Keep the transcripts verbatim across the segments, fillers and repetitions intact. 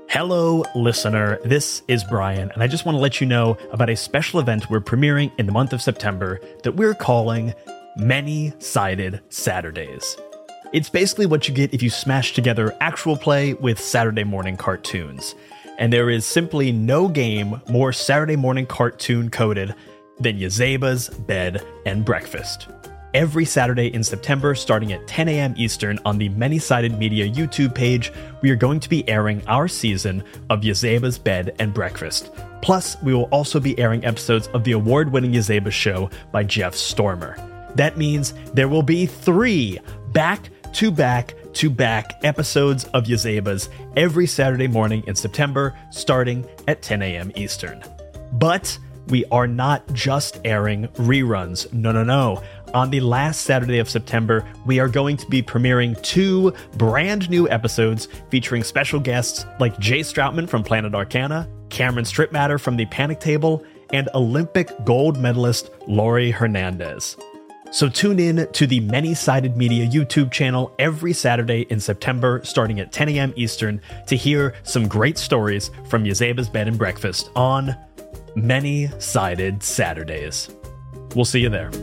Hello, listener. This is Brian, and I just want to let you know about a special event we're premiering in the month of September that we're calling Many-Sided Saturdays. It's basically what you get if you smash together actual play with Saturday morning cartoons. And there is simply no game more Saturday morning cartoon coded than Yazeba's Bed and Breakfast. Every Saturday in September, starting at ten a.m. Eastern on the Many-Sided Media YouTube page, we are going to be airing our season of Yazeba's Bed and Breakfast. Plus, we will also be airing episodes of the award-winning Yazeba Show by Jeff Stormer. That means there will be three back-to-back-to-back episodes of Yazeba's every Saturday morning in September, starting at ten a.m. Eastern. But we are not just airing reruns. No, no, no. On the last Saturday of September, we are going to be premiering two brand new episodes featuring special guests like Jay Stroutman from Planet Arcana, Cameron Stripmatter from the Panic Table, and Olympic gold medalist Laurie Hernandez. So tune in to the Many-Sided Media YouTube channel every Saturday in September, starting at ten a.m. Eastern, to hear some great stories from Yazeba's Bed and Breakfast on Many-Sided Saturdays. We'll see you there.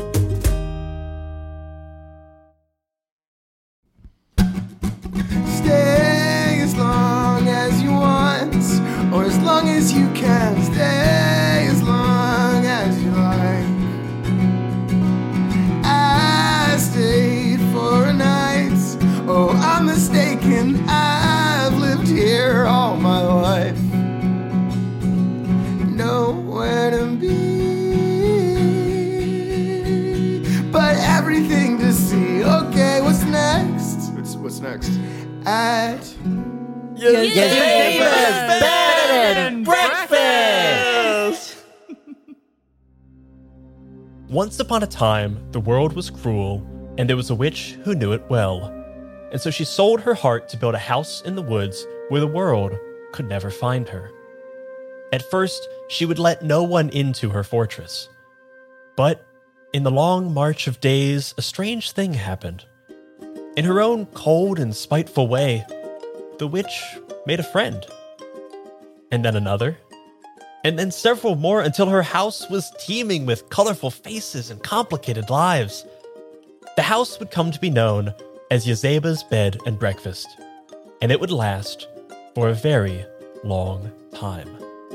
Stay as long as you want, or as long as you can. Stay as long as you like. I stayed for a night. Oh, I'm mistaken. I've lived here all my life. Nowhere to be, but everything to see. Okay, what's next? What's, what's next? At Yazeba's Bed and Breakfast! Once upon a time, the world was cruel, and there was a witch who knew it well. And so she sold her heart to build a house in the woods where the world could never find her. At first, she would let no one into her fortress. But in the long march of days, a strange thing happened. In her own cold and spiteful way, the witch made a friend. And then another. And then several more until her house was teeming with colorful faces and complicated lives. The house would come to be known as Yazeba's Bed and Breakfast. And it would last for a very long time.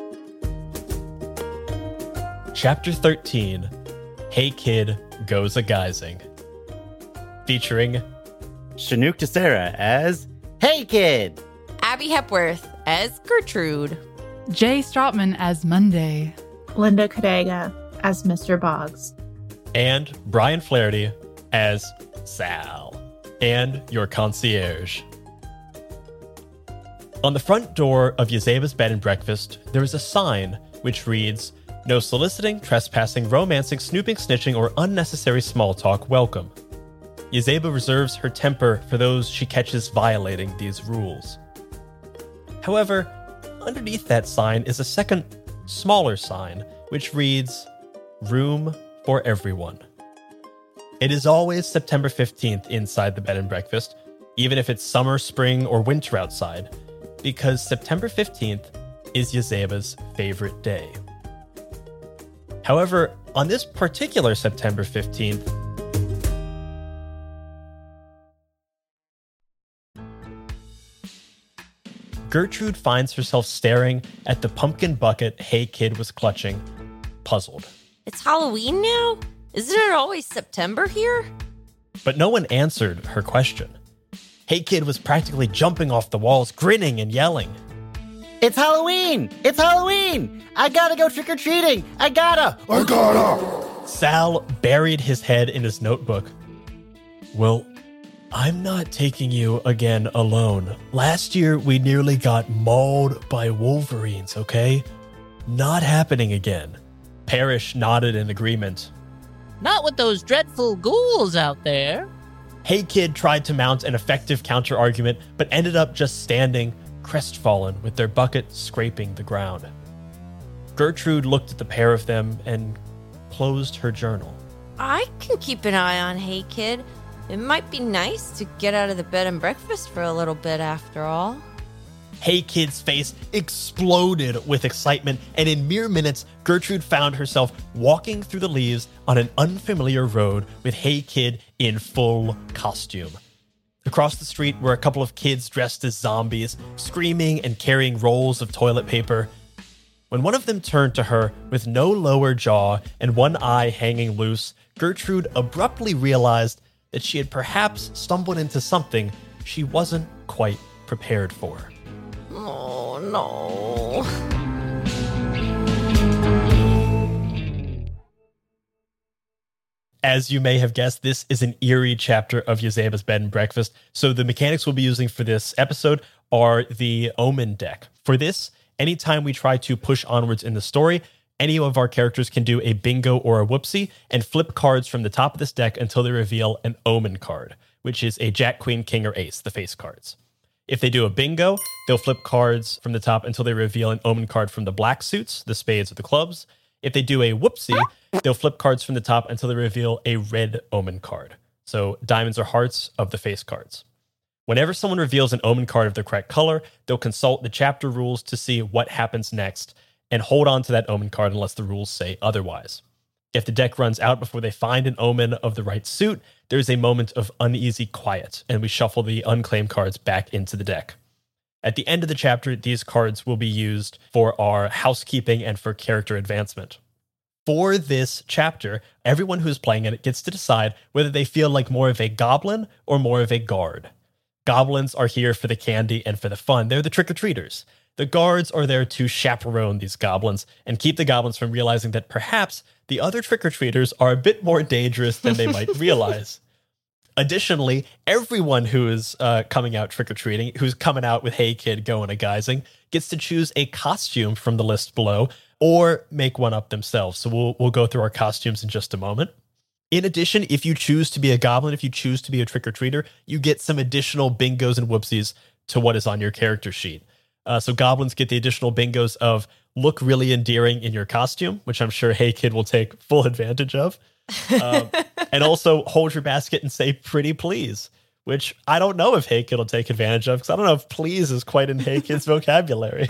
Chapter thirteen, Hey Kid Goes A-Guysing. Featuring Chinook Tessera as Hey Kid, Abby Hepworth as Gertrude, Jay Stroutman as Monday, Linda Cadega as Mister Boggs, and Brian Flaherty as Sal, and your concierge. On the front door of Yazeba's Bed and Breakfast, there is a sign which reads, "No soliciting, trespassing, romancing, snooping, snitching, or unnecessary small talk welcome." Yazeba reserves her temper for those she catches violating these rules. However, underneath that sign is a second, smaller sign, which reads, "Room for everyone." It is always September fifteenth inside the Bed and Breakfast, even if it's summer, spring, or winter outside, because September fifteenth is Yazeba's favorite day. However, on this particular September fifteenth, Gertrude finds herself staring at the pumpkin bucket Hey Kid was clutching, puzzled. It's Halloween now? Isn't it always September here? But no one answered her question. Hey Kid was practically jumping off the walls, grinning and yelling. It's Halloween! It's Halloween! I gotta go trick-or-treating! I gotta! I gotta! Sal buried his head in his notebook. Well, I'm not taking you again alone. Last year, we nearly got mauled by wolverines, okay? Not happening again. Parrish nodded in agreement. Not with those dreadful ghouls out there. Hey Kid tried to mount an effective counter-argument, but ended up just standing, crestfallen, with their bucket scraping the ground. Gertrude looked at the pair of them and closed her journal. I can keep an eye on Hey Kid. It might be nice to get out of the bed and breakfast for a little bit after all. Hey Kid's face exploded with excitement, and in mere minutes, Gertrude found herself walking through the leaves on an unfamiliar road with Hey Kid in full costume. Across the street were a couple of kids dressed as zombies, screaming and carrying rolls of toilet paper. When one of them turned to her with no lower jaw and one eye hanging loose, Gertrude abruptly realized that she had perhaps stumbled into something she wasn't quite prepared for. Oh, no. As you may have guessed, this is an eerie chapter of Yazeba's Bed and Breakfast, so the mechanics we'll be using for this episode are the Omen deck. For this, anytime we try to push onwards in the story, any of our characters can do a bingo or a whoopsie and flip cards from the top of this deck until they reveal an Omen card, which is a Jack, Queen, King, or Ace, the face cards. If they do a bingo, they'll flip cards from the top until they reveal an Omen card from the black suits, the spades or the clubs. If they do a whoopsie, they'll flip cards from the top until they reveal a red Omen card. So diamonds or hearts of the face cards. Whenever someone reveals an Omen card of the correct color, they'll consult the chapter rules to see what happens next and hold on to that Omen card unless the rules say otherwise. If the deck runs out before they find an Omen of the right suit, there's a moment of uneasy quiet, and we shuffle the unclaimed cards back into the deck. At the end of the chapter, these cards will be used for our housekeeping and for character advancement. For this chapter, everyone who's playing it gets to decide whether they feel like more of a goblin or more of a guard. Goblins are here for the candy and for the fun. They're the trick-or-treaters. The guards are there to chaperone these goblins and keep the goblins from realizing that perhaps the other trick-or-treaters are a bit more dangerous than they might realize. Additionally, everyone who is uh, coming out trick-or-treating, who's coming out with Hey Kid going a guising, gets to choose a costume from the list below or make one up themselves. So we'll we'll go through our costumes in just a moment. In addition, if you choose to be a goblin, if you choose to be a trick-or-treater, you get some additional bingos and whoopsies to what is on your character sheet. Uh, so goblins get the additional bingos of look really endearing in your costume, which I'm sure Hey Kid will take full advantage of. Um, and also hold your basket and say pretty please, which I don't know if Hey Kid will take advantage of because I don't know if please is quite in Hey Kid's vocabulary.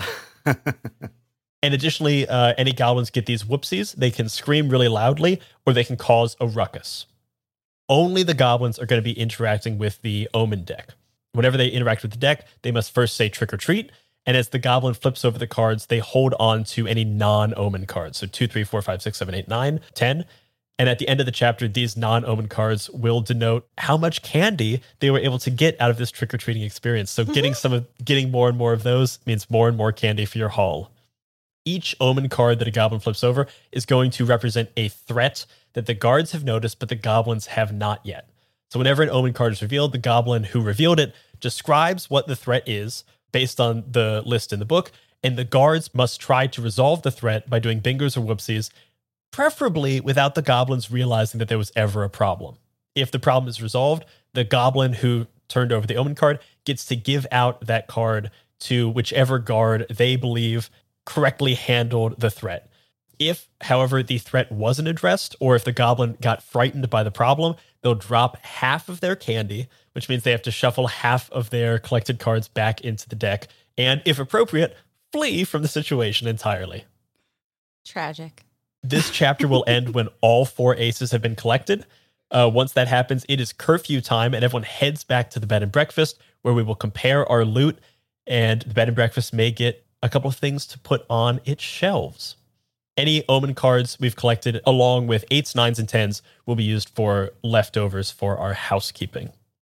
And additionally, uh, any goblins get these whoopsies. They can scream really loudly or they can cause a ruckus. Only the goblins are going to be interacting with the Omen deck. Whenever they interact with the deck, they must first say trick or treat. And as the goblin flips over the cards, they hold on to any non-Omen cards. So two, three, four, five, six, seven, eight, nine, ten. And at the end of the chapter, these non-Omen cards will denote how much candy they were able to get out of this trick-or-treating experience. So getting some of, getting more and more of those means more and more candy for your haul. Each Omen card that a goblin flips over is going to represent a threat that the guards have noticed, but the goblins have not yet. So whenever an Omen card is revealed, the goblin who revealed it describes what the threat is based on the list in the book, and the guards must try to resolve the threat by doing bingos or whoopsies, preferably without the goblins realizing that there was ever a problem. If the problem is resolved, the goblin who turned over the Omen card gets to give out that card to whichever guard they believe correctly handled the threat. If, however, the threat wasn't addressed, or if the goblin got frightened by the problem, they'll drop half of their candy, which means they have to shuffle half of their collected cards back into the deck, and, if appropriate, flee from the situation entirely. Tragic. This chapter will end when all four aces have been collected. Uh, once that happens, it is curfew time, and everyone heads back to the bed and breakfast, where we will compare our loot, and the bed and breakfast may get a couple of things to put on its shelves. Any Omen cards we've collected, along with eights, nines, and tens, will be used for leftovers for our housekeeping.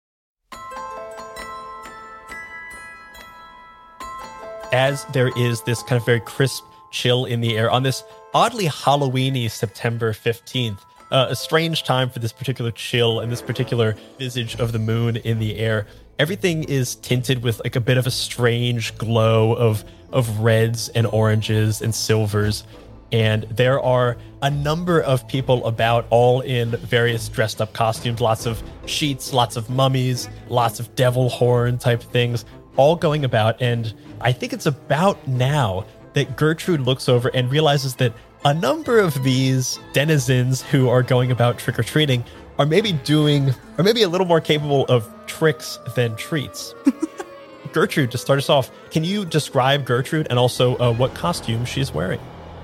As there is this kind of very crisp chill in the air on this oddly Halloween-y September fifteenth, uh, a strange time for this particular chill and this particular visage of the moon in the air. Everything is tinted with like a bit of a strange glow of of reds and oranges and silvers. And there are a number of people about, all in various dressed up costumes, lots of sheets, lots of mummies, lots of devil horn type things, all going about. And I think it's about now that Gertrude looks over and realizes that a number of these denizens who are going about trick-or-treating are maybe doing, or maybe a little more capable of tricks than treats. Gertrude, to start us off, can you describe Gertrude and also uh, what costume she's wearing?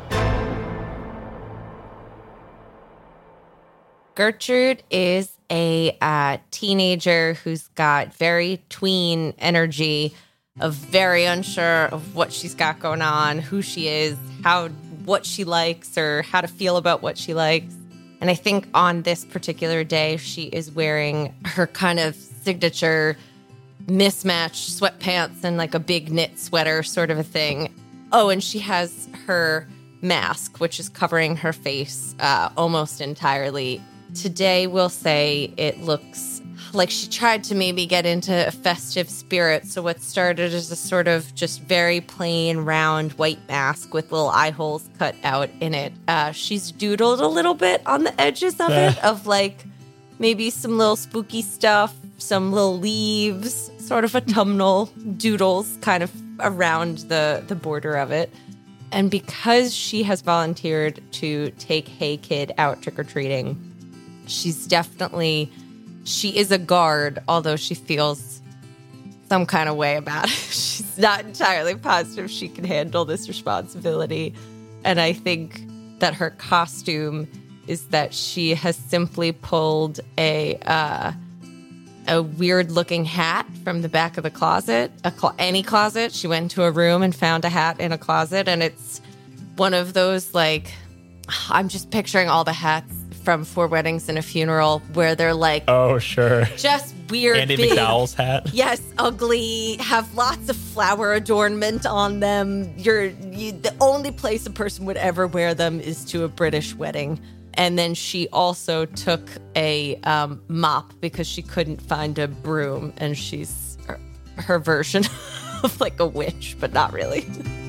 Gertrude is a uh, teenager who's got very tween energy, of very unsure of what she's got going on, who she is, how what she likes, or how to feel about what she likes. And I think on this particular day, she is wearing her kind of signature mismatched sweatpants and like a big knit sweater sort of a thing. Oh, and she has her mask, which is covering her face uh, almost entirely. Today, we'll say it looks like she tried to maybe get into a festive spirit. So what started as a sort of just very plain, round, white mask with little eye holes cut out in it. Uh, she's doodled a little bit on the edges of it, of like maybe some little spooky stuff, some little leaves, sort of autumnal doodles kind of around the, the border of it. And because she has volunteered to take Hey Kid out trick-or-treating, she's definitely, she is a guard, although she feels some kind of way about it. She's not entirely positive she can handle this responsibility. And I think that her costume is that she has simply pulled a uh, a weird-looking hat from the back of the closet, a cl- any closet. She went into a room and found a hat in a closet, and it's one of those, like, I'm just picturing all the hats from Four Weddings and a Funeral, where they're like, oh, sure, just weird, Andy big, McDowell's hat. Yes, ugly, have lots of flower adornment on them. You're you, the only place a person would ever wear them is to a British wedding. And then she also took a um, mop because she couldn't find a broom, and she's her, her version of like a witch, but not really.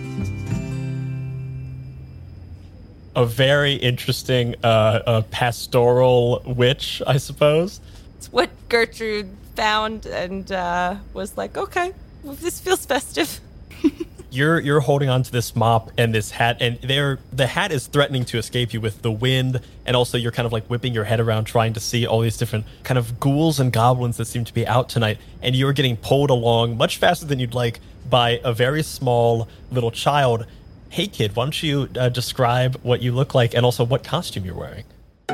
A very interesting uh, uh, pastoral witch, I suppose. It's what Gertrude found and uh, was like, okay, well, this feels festive. You're you're holding on to this mop and this hat, and they're, the hat is threatening to escape you with the wind, and also you're kind of like whipping your head around trying to see all these different kind of ghouls and goblins that seem to be out tonight, and you're getting pulled along much faster than you'd like by a very small little child. Hey Kid, why don't you uh, describe what you look like and also what costume you're wearing?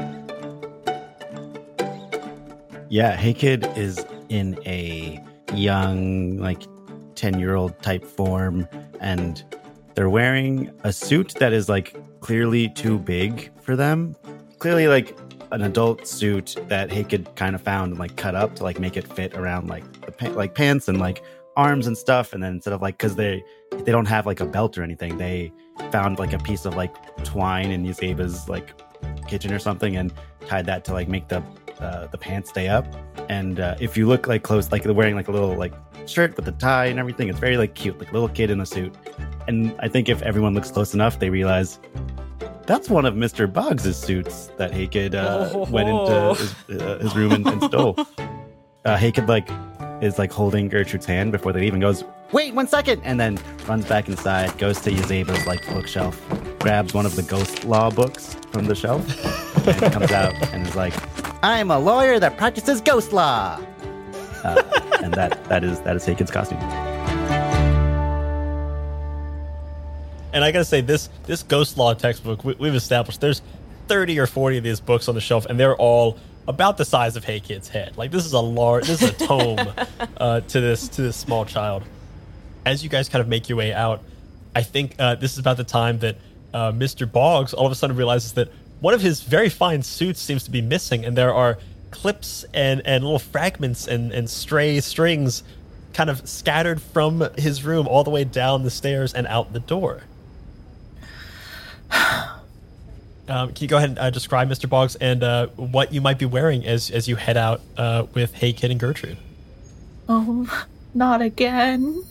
Yeah, Hey Kid is in a young, like, ten-year-old type form, and they're wearing a suit that is, like, clearly too big for them. Clearly, like, an adult suit that Hey Kid kind of found and, like, cut up to, like, make it fit around, like, the pa- like pants and, like, arms and stuff. And then instead of, like, because they they don't have, like, a belt or anything, they found, like, a piece of, like, twine in Yuseba's, like, kitchen or something and tied that to, like, make the uh, the pants stay up. And uh, if you look, like, close, like, they're wearing, like, a little, like, shirt with the tie and everything. It's very, like, cute, like a little kid in a suit. And I think if everyone looks close enough, they realize that's one of Mister Boggs' suits that Hey Kid uh, oh. went into his, uh, his room and, and stole. Uh, Hey Kid, like, is, like, holding Gertrude's hand before they leave and goes, wait one second, and then runs back inside, goes to Yuseba's, like, bookshelf, grabs one of the ghost law books from the shelf, and comes out and is like, I'm a lawyer that practices ghost law. Uh, and that that is that is Hey Kid's costume. And I gotta say, this this ghost law textbook, we, we've established there's thirty or forty of these books on the shelf, and they're all about the size of Hey Kid's head. Like, this is a large, this is a tome uh, to this to this small child. As you guys kind of make your way out, I think uh, this is about the time that uh, Mister Boggs all of a sudden realizes that one of his very fine suits seems to be missing, and there are clips and, and little fragments and, and stray strings kind of scattered from his room all the way down the stairs and out the door. Um, can you go ahead and uh, describe Mister Boggs and uh, what you might be wearing as, as you head out uh, with Hey Kid and Gertrude? Oh, not again.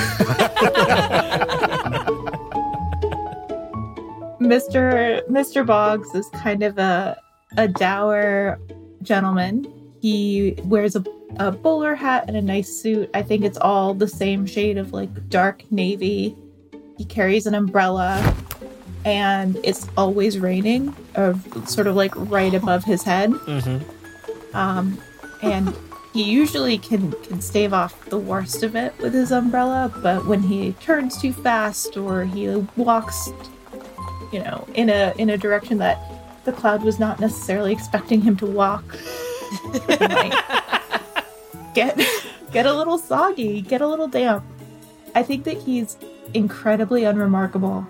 Mister Mister Boggs is kind of a a dour gentleman. He wears a, a bowler hat and a nice suit. I think it's all the same shade of, like, dark navy. He carries an umbrella, and it's always raining, or sort of like right above his head. Mm-hmm. Um, and he usually can, can stave off the worst of it with his umbrella, but when he turns too fast or he walks, you know, in a in a direction that the cloud was not necessarily expecting him to walk, he might get get a little soggy, get a little damp. I think that he's incredibly unremarkable.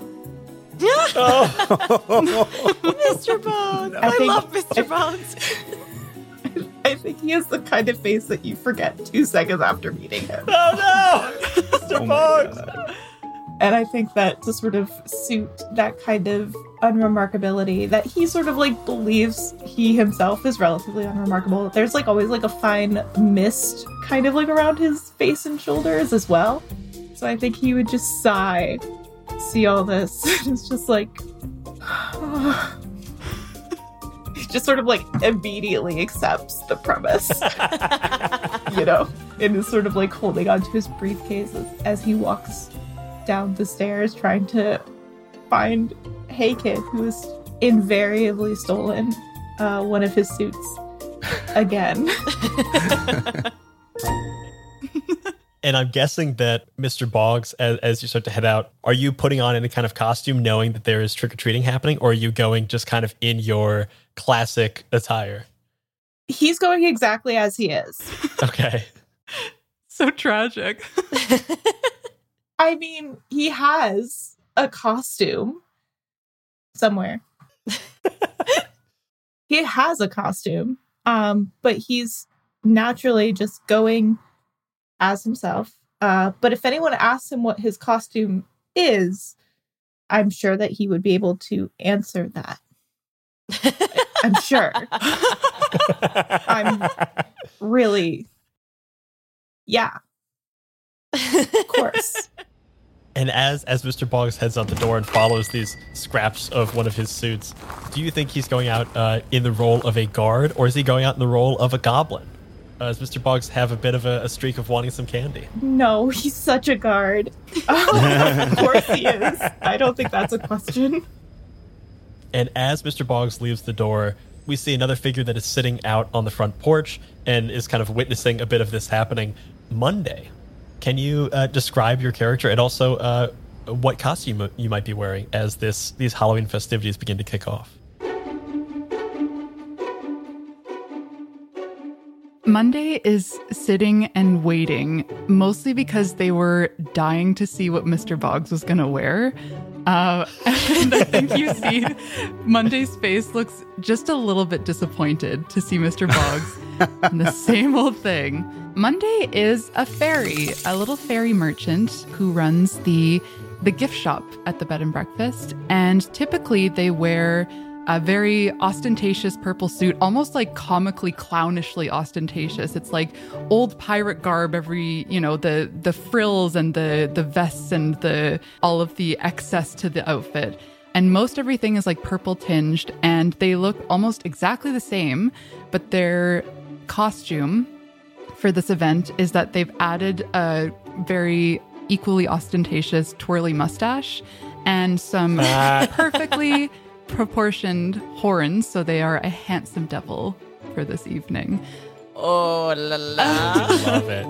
Oh. Mister Boggs. I, I think, love Mister Boggs. I think he has the kind of face that you forget two seconds after meeting him. Oh no! Mister Oh my Boggs! God. And I think that to sort of suit that kind of unremarkability that he sort of like believes he himself is relatively unremarkable. There's like always like a fine mist kind of like around his face and shoulders as well. So I think he would just sigh, see all this. It's just like, he just sort of like immediately accepts the premise, you know, and is sort of like holding onto his briefcase as, as he walks down the stairs trying to find Hey Kid, who has invariably stolen uh, one of his suits again. And I'm guessing that Mister Boggs, as, as you start to head out, are you putting on any kind of costume knowing that there is trick-or-treating happening, or are you going just kind of in your classic attire? He's going exactly as he is. Okay. So tragic. I mean, he has a costume somewhere. He has a costume, um, but he's naturally just going as himself. Uh, but if anyone asks him what his costume is, I'm sure that he would be able to answer that. I'm sure. I'm really, yeah. Of course. And as as Mister Boggs heads out the door and follows these scraps of one of his suits, do you think he's going out uh, in the role of a guard, or is he going out in the role of a goblin? Uh, does Mister Boggs have a bit of a, a streak of wanting some candy? No, he's such a guard. Oh, of course he is. I don't think that's a question. And as Mister Boggs leaves the door, we see another figure that is sitting out on the front porch and is kind of witnessing a bit of this happening. Monday. Can you uh, describe your character and also uh, what costume you might be wearing as this these Halloween festivities begin to kick off? Monday is sitting and waiting, mostly because they were dying to see what Mister Boggs was going to wear. Uh, and I think you see Monday's face looks just a little bit disappointed to see Mister Boggs in the same old thing. Monday is a fairy, a little fairy merchant who runs the the gift shop at the bed and breakfast. And typically they wear a very ostentatious purple suit, almost like comically clownishly ostentatious. It's like old pirate garb, every, you know, the the frills and the the vests and the all of the excess to the outfit. And most everything is like purple tinged, and they look almost exactly the same, but their costume for this event is that they've added a very equally ostentatious twirly mustache and some perfectly proportioned horns, so they are a handsome devil for this evening. Oh la la. I love it.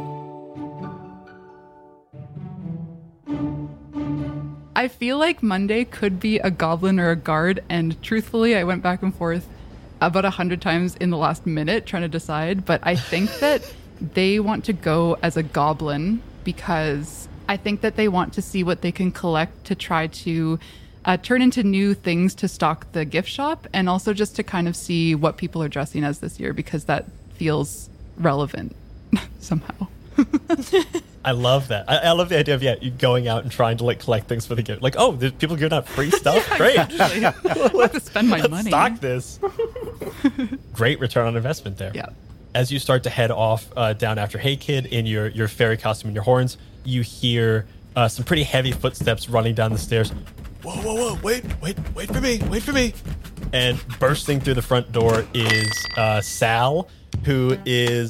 I feel like Monday could be a goblin or a guard, and truthfully, I went back and forth about a hundred times in the last minute trying to decide, but I think that they want to go as a goblin because I think that they want to see what they can collect to try to uh, turn into new things to stock the gift shop, and also just to kind of see what people are dressing as this year, because that feels relevant somehow. I love that. I, I love the idea of, yeah, you going out and trying to like collect things for the gift. Like, oh, there's people giving out free stuff? Yeah, Great. exactly. I'll have to spend my Let's money. stock this. Great return on investment there. Yeah. As you start to head off uh, down after Hey Kid in your, your fairy costume and your horns, you hear uh, some pretty heavy footsteps running down the stairs. Whoa, whoa, whoa, wait, wait, wait for me, wait for me. And bursting through the front door is uh, Sal, who is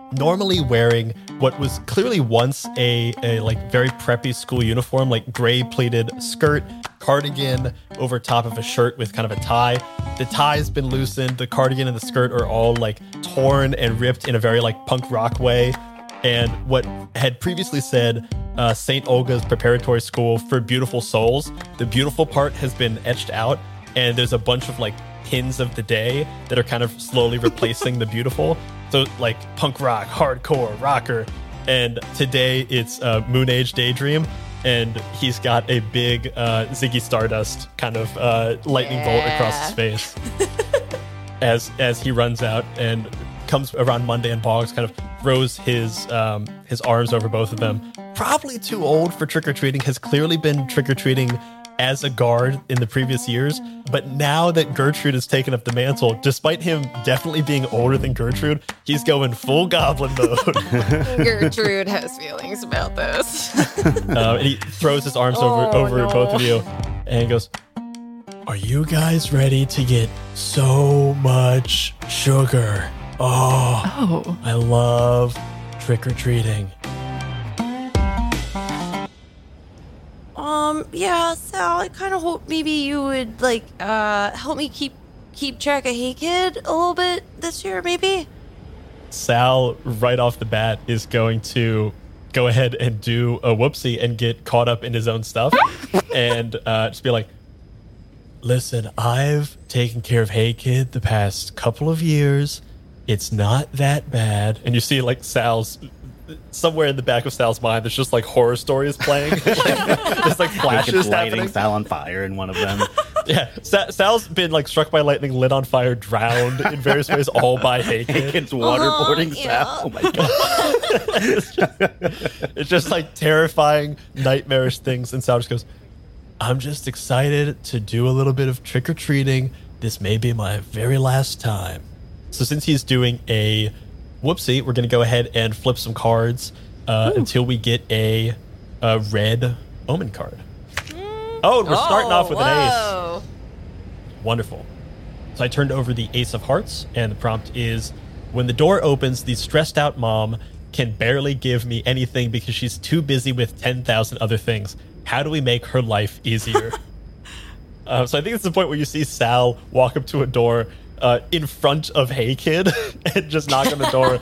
normally wearing what was clearly once a, a like very preppy school uniform, like gray pleated skirt, cardigan over top of a shirt with kind of a tie. The tie's been loosened. The cardigan and the skirt are all like torn and ripped in a very like punk rock way. And what had previously said uh, Saint Olga's Preparatory School for Beautiful Souls, the beautiful part has been etched out, and there's a bunch of like pins of the day that are kind of slowly replacing the beautiful. So like punk rock, hardcore, rocker. And today it's uh, Moon Age Daydream, and he's got a big uh, Ziggy Stardust kind of uh, lightning Yeah. bolt across his face as as he runs out and comes around Monday, and Boggs kind of throws his um, his arms over both of them. Probably too old for trick-or-treating, has clearly been trick-or-treating as a guard in the previous years. But now that Gertrude has taken up the mantle, despite him definitely being older than Gertrude, he's going full goblin mode. Gertrude has feelings about this. um, and he throws his arms over, Oh, over no. both of you and he goes, "Are you guys ready to get so much sugar? Oh, Oh, I love trick-or-treating." Um, yeah, Sal, I kind of hope maybe you would, like, uh, help me keep keep track of Hey Kid a little bit this year, maybe? Sal, right off the bat, is going to go ahead and do a whoopsie and get caught up in his own stuff and uh, just be like, "Listen, I've taken care of Hey Kid the past couple of years. It's not that bad." And you see, like, Sal's... somewhere in the back of Sal's mind, there's just like horror stories playing. Like, there's like flashes Wicked lighting happening. Sal on fire in one of them. Yeah, Sa- Sal's been like struck by lightning, lit on fire, drowned in various ways, all by Hey Kid. It's waterboarding Uh-huh, yeah. Sal. Oh my god. it's, just, it's just like terrifying, nightmarish things. And Sal just goes, "I'm just excited to do a little bit of trick-or-treating. This may be my very last time." So since he's doing a whoopsie, we're going to go ahead and flip some cards uh, until we get a, a red omen card. Oh, and we're starting off with an ace. Whoa. Wonderful. So I turned over the Ace of Hearts, and the prompt is, when the door opens, the stressed out mom can barely give me anything because she's too busy with ten thousand other things. How do we make her life easier? uh, so I think it's the point where you see Sal walk up to a door uh, in front of Hey Kid and just knock on the door.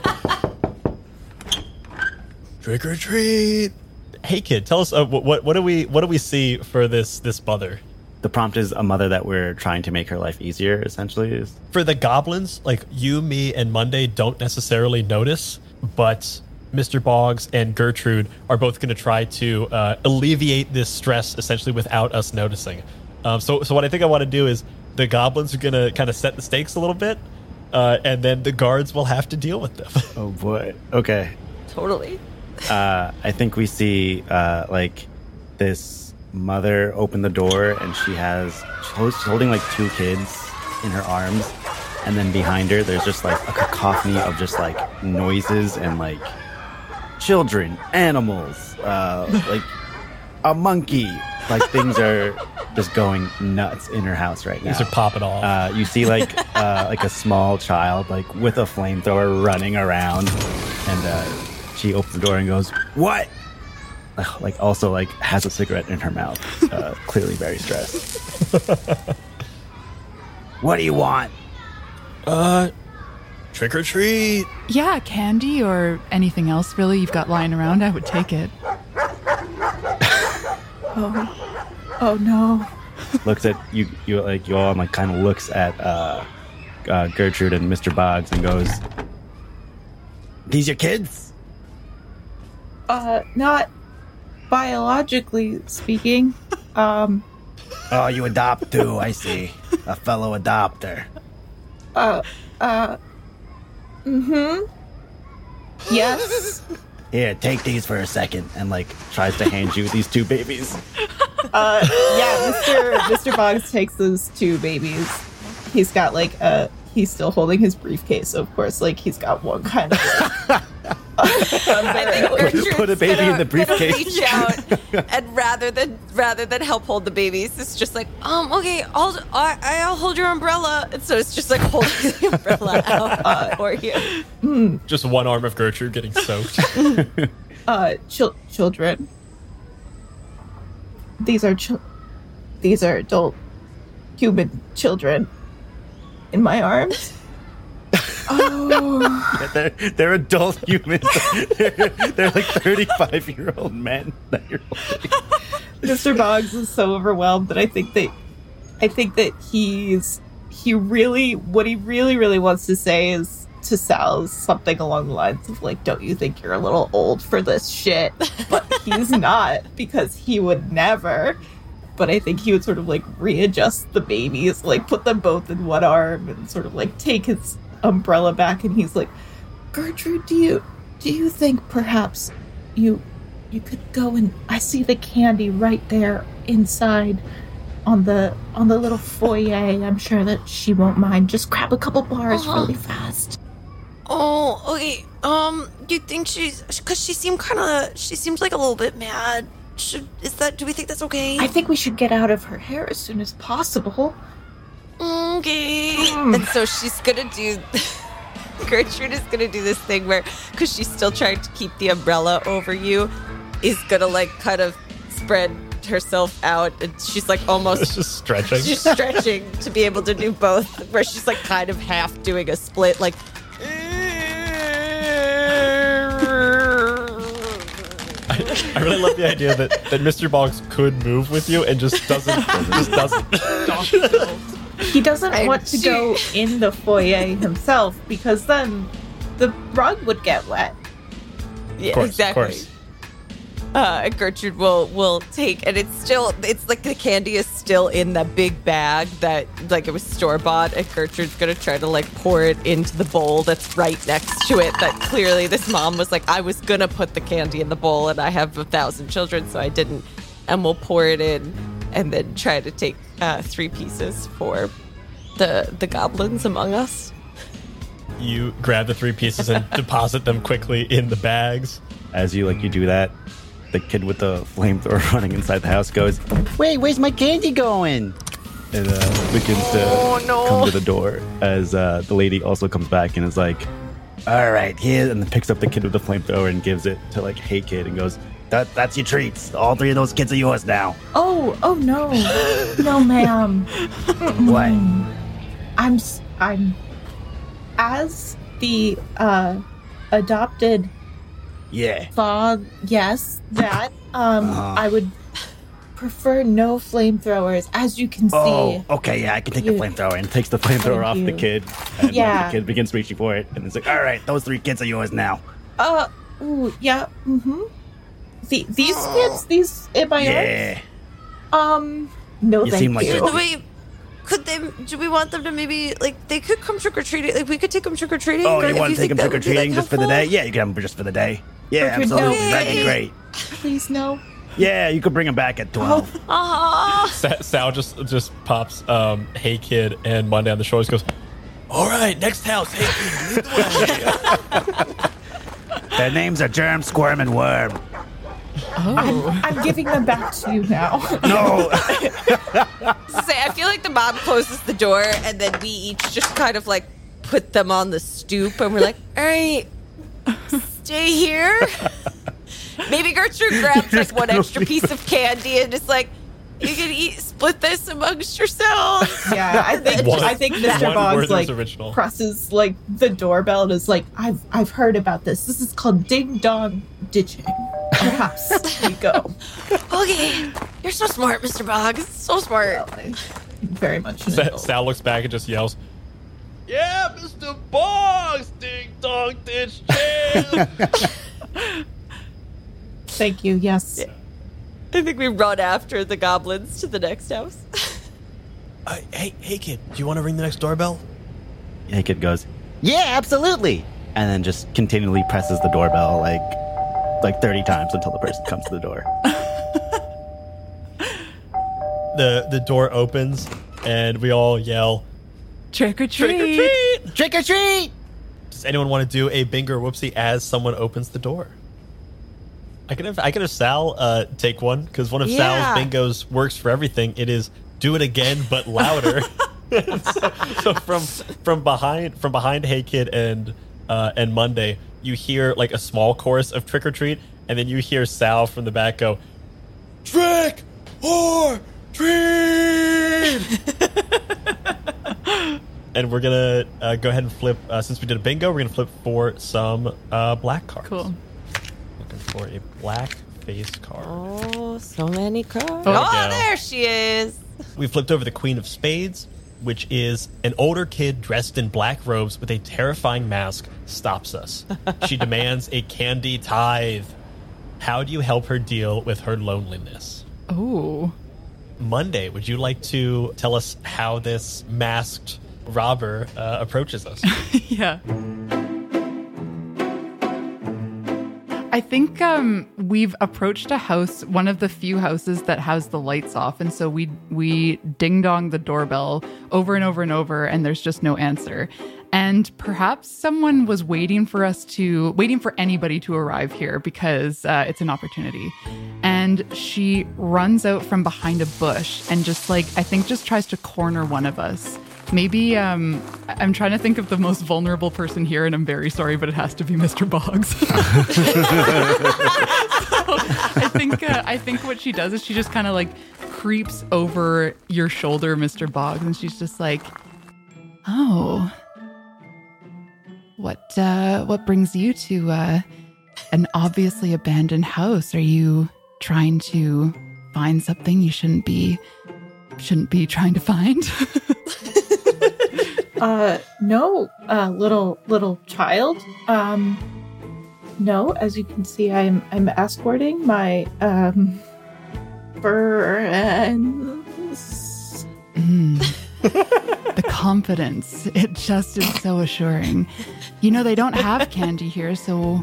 Trick or treat. Hey Kid, tell us uh, what, what what do we what do we see for this this mother? The prompt is a mother that we're trying to make her life easier, essentially. Is For the goblins, like you, me, and Monday don't necessarily notice, but Mister Boggs and Gertrude are both going to try to uh, alleviate this stress essentially without us noticing. Um, so, so what I think I want to do is the goblins are going to kind of set the stakes a little bit, uh, and then the guards will have to deal with them. oh boy. Okay. Totally. Uh, I think we see uh, like this mother open the door, and she has she's holding like two kids in her arms, and then behind her there's just like a cacophony of just like noises and like children, animals, uh, like a monkey, like things are just going nuts in her house right now. These are popping off. Uh, you see like uh, like a small child like with a flamethrower running around, and uh, she opens the door and goes, "What?" Like also like has a cigarette in her mouth, uh, clearly very stressed. What do you want? Uh, trick or treat. yeah, candy or anything else really you've got lying around, I would take it. Oh, oh no. Looks at you, you like you all, and like kind of looks at uh, uh, Gertrude and Mister Boggs and goes, "These your kids?" Uh, not biologically speaking. Um, Oh, you adopt too. I see. A fellow adopter. uh, uh, mm-hmm. Yes. Here, take these for a second, and like tries to hand you these two babies. Uh, yeah, Mister Mister Boggs takes those two babies. He's got like a, he's still holding his briefcase, so of course, like he's got one kind of like I think Gertrude's Put a baby gonna, in the briefcase. gonna reach out, and rather than rather than help hold the babies, it's just like, um, okay, I'll I, I'll hold your umbrella. And so it's just like holding the umbrella out for you. Just one arm of Gertrude getting soaked. Uh, chil- children. These are chil- these are adult human children in my arms. Oh, Yeah, they're, they're adult humans. they're, they're like thirty-five-year-old men that you're holding. Mister Boggs is so overwhelmed that I think that I think that he's he really what he really really wants to say is to Sal is something along the lines of like, don't you think you're a little old for this shit? But he's not, because he would never. But I think he would sort of like readjust the babies, like put them both in one arm and sort of like take his umbrella back, and he's like, Gertrude, do you do you think perhaps you you could go and I see the candy right there inside on the on the little foyer. I'm sure that she won't mind. Just grab a couple bars Uh-huh. really fast. Oh, okay. Um, you think she's because she seemed kind of she seems like a little bit mad. Should is that? Do we think that's okay? I think we should get out of her hair as soon as possible. Okay. Mm. And so she's gonna do. Gertrude is gonna do this thing where, because she's still trying to keep the umbrella over you, is gonna like kind of spread herself out, and she's like It's almost just stretching. she's stretching to be able to do both. Where she's like kind of half doing a split, like. I, I really love the idea that, that Mister Boggs could move with you and just doesn't. just doesn't. He doesn't I- want to go in the foyer himself because then the rug would get wet. Yeah, Of course, of exactly. course. Uh, Gertrude will will take, and it's still, it's like the candy is still in that big bag that, like, it was store bought, and Gertrude's gonna try to like pour it into the bowl that's right next to it. That clearly this mom was like, I was gonna put the candy in the bowl, and I have a thousand children, so I didn't. And we'll pour it in, and then try to take uh, three pieces for the the goblins among us. You grab the three pieces and deposit them quickly in the bags. As you like you do that, the kid with the flamethrower running inside the house goes, "Wait, where's my candy going?" And uh, begins to Oh, no. come to the door. As uh, the lady also comes back and is like, "All right, here," and then picks up the kid with the flamethrower and gives it to like, "Hey, kid," and goes, "That that's your treats. All three of those kids are yours now." Oh, oh no, no, ma'am. What? I'm, s- I'm, as the uh, adopted Yeah. father. Yes, that. Um, Uh-huh. I would prefer no flamethrowers, as you can see. Oh, okay, yeah, I can take You- the flamethrower, and takes the flamethrower off Thank the you. kid. And Yeah. the kid begins reaching for it, and it's like, "All right, those three kids are yours now." Uh, ooh, yeah. Mm-hmm. The, these kids, these in my arms. Yeah. Um, no, You thank seem like you. you're- Wait, could they? Do we want them to maybe like they could come trick or treating? Like we could take them trick or treating. Oh, you want to take them trick or treating just for the day? Yeah, you can have them just for the day. Yeah, Trick or absolutely. treat. That'd be great. Please, no. Yeah, you could bring them back at twelve. Ah, Sa- Sal just just pops um, Hey Kid and Monday on the shoulders, goes, all right, next house, Hey Kid, lead the way. Their names are Germ, Squirm, and Worm. I'm, I'm giving them back to you now. No. say I feel like the mom closes the door and then we each just kind of like put them on the stoop and we're like, all right, stay here. Maybe Gertrude grabs like one extra piece of candy and is like, you can eat, split this amongst yourselves. Yeah, I think One- I think Mister one Boggs Werther's like original. presses like the doorbell and is like, I've I've heard about this. This is called ding dong ditching. Perhaps we go. Okay, you're so smart, Mister Boggs. So smart. Well, I'm very much an Sa- adult. Sal looks back and just yells, yeah, Mister Boggs, ding dong ditch jam. Thank you. Yes. I think we run after the goblins to the next house. uh, hey, hey, kid, do you want to ring the next doorbell? Hey, kid goes, "Yeah, absolutely," and then just continually presses the doorbell like like thirty times until the person comes to the door. The the door opens and we all yell, Trick or treat. trick or treat! Trick or treat! Does anyone want to do a bingo or whoopsie as someone opens the door? I can have I can have Sal uh, take one because one of Yeah. Sal's bingos works for everything. It is do it again but louder. so, so from from behind from behind Hey Kid and uh, and Monday, you hear like a small chorus of Trick or Treat, and then you hear Sal from the back go, Trick or Treat. And we're gonna uh, go ahead and flip. Uh, since we did a bingo, we're gonna flip for some uh, black cards. Cool. Looking for a black face card. Oh, so many cards. There Oh, we go. there she is. We flipped over the Queen of Spades, which is an older kid dressed in black robes with a terrifying mask, stops us. She demands a candy tithe. How do you help her deal with her loneliness? Oh. Monday, would you like to tell us how this masked robber uh, approaches us? Yeah. I think um, we've approached a house, one of the few houses that has the lights off, and so we we ding dong the doorbell over and over and over, and there's just no answer. And perhaps someone was waiting for us to waiting for anybody to arrive here because uh, it's an opportunity. And she runs out from behind a bush and just like I think just tries to corner one of us. Maybe um, I'm trying to think of the most vulnerable person here, and I'm very sorry, but it has to be Mister Boggs. So, I think uh, I think what she does is she just kind of like creeps over your shoulder, Mister Boggs, and she's just like, "Oh, what uh, what brings you to uh, an obviously abandoned house? Are you trying to find something you shouldn't be shouldn't be trying to find?" Uh, no, uh, little little child. Um, no, as you can see, I'm I'm escorting my um friends. Mm. The confidence, it just is so assuring. You know, they don't have candy here, so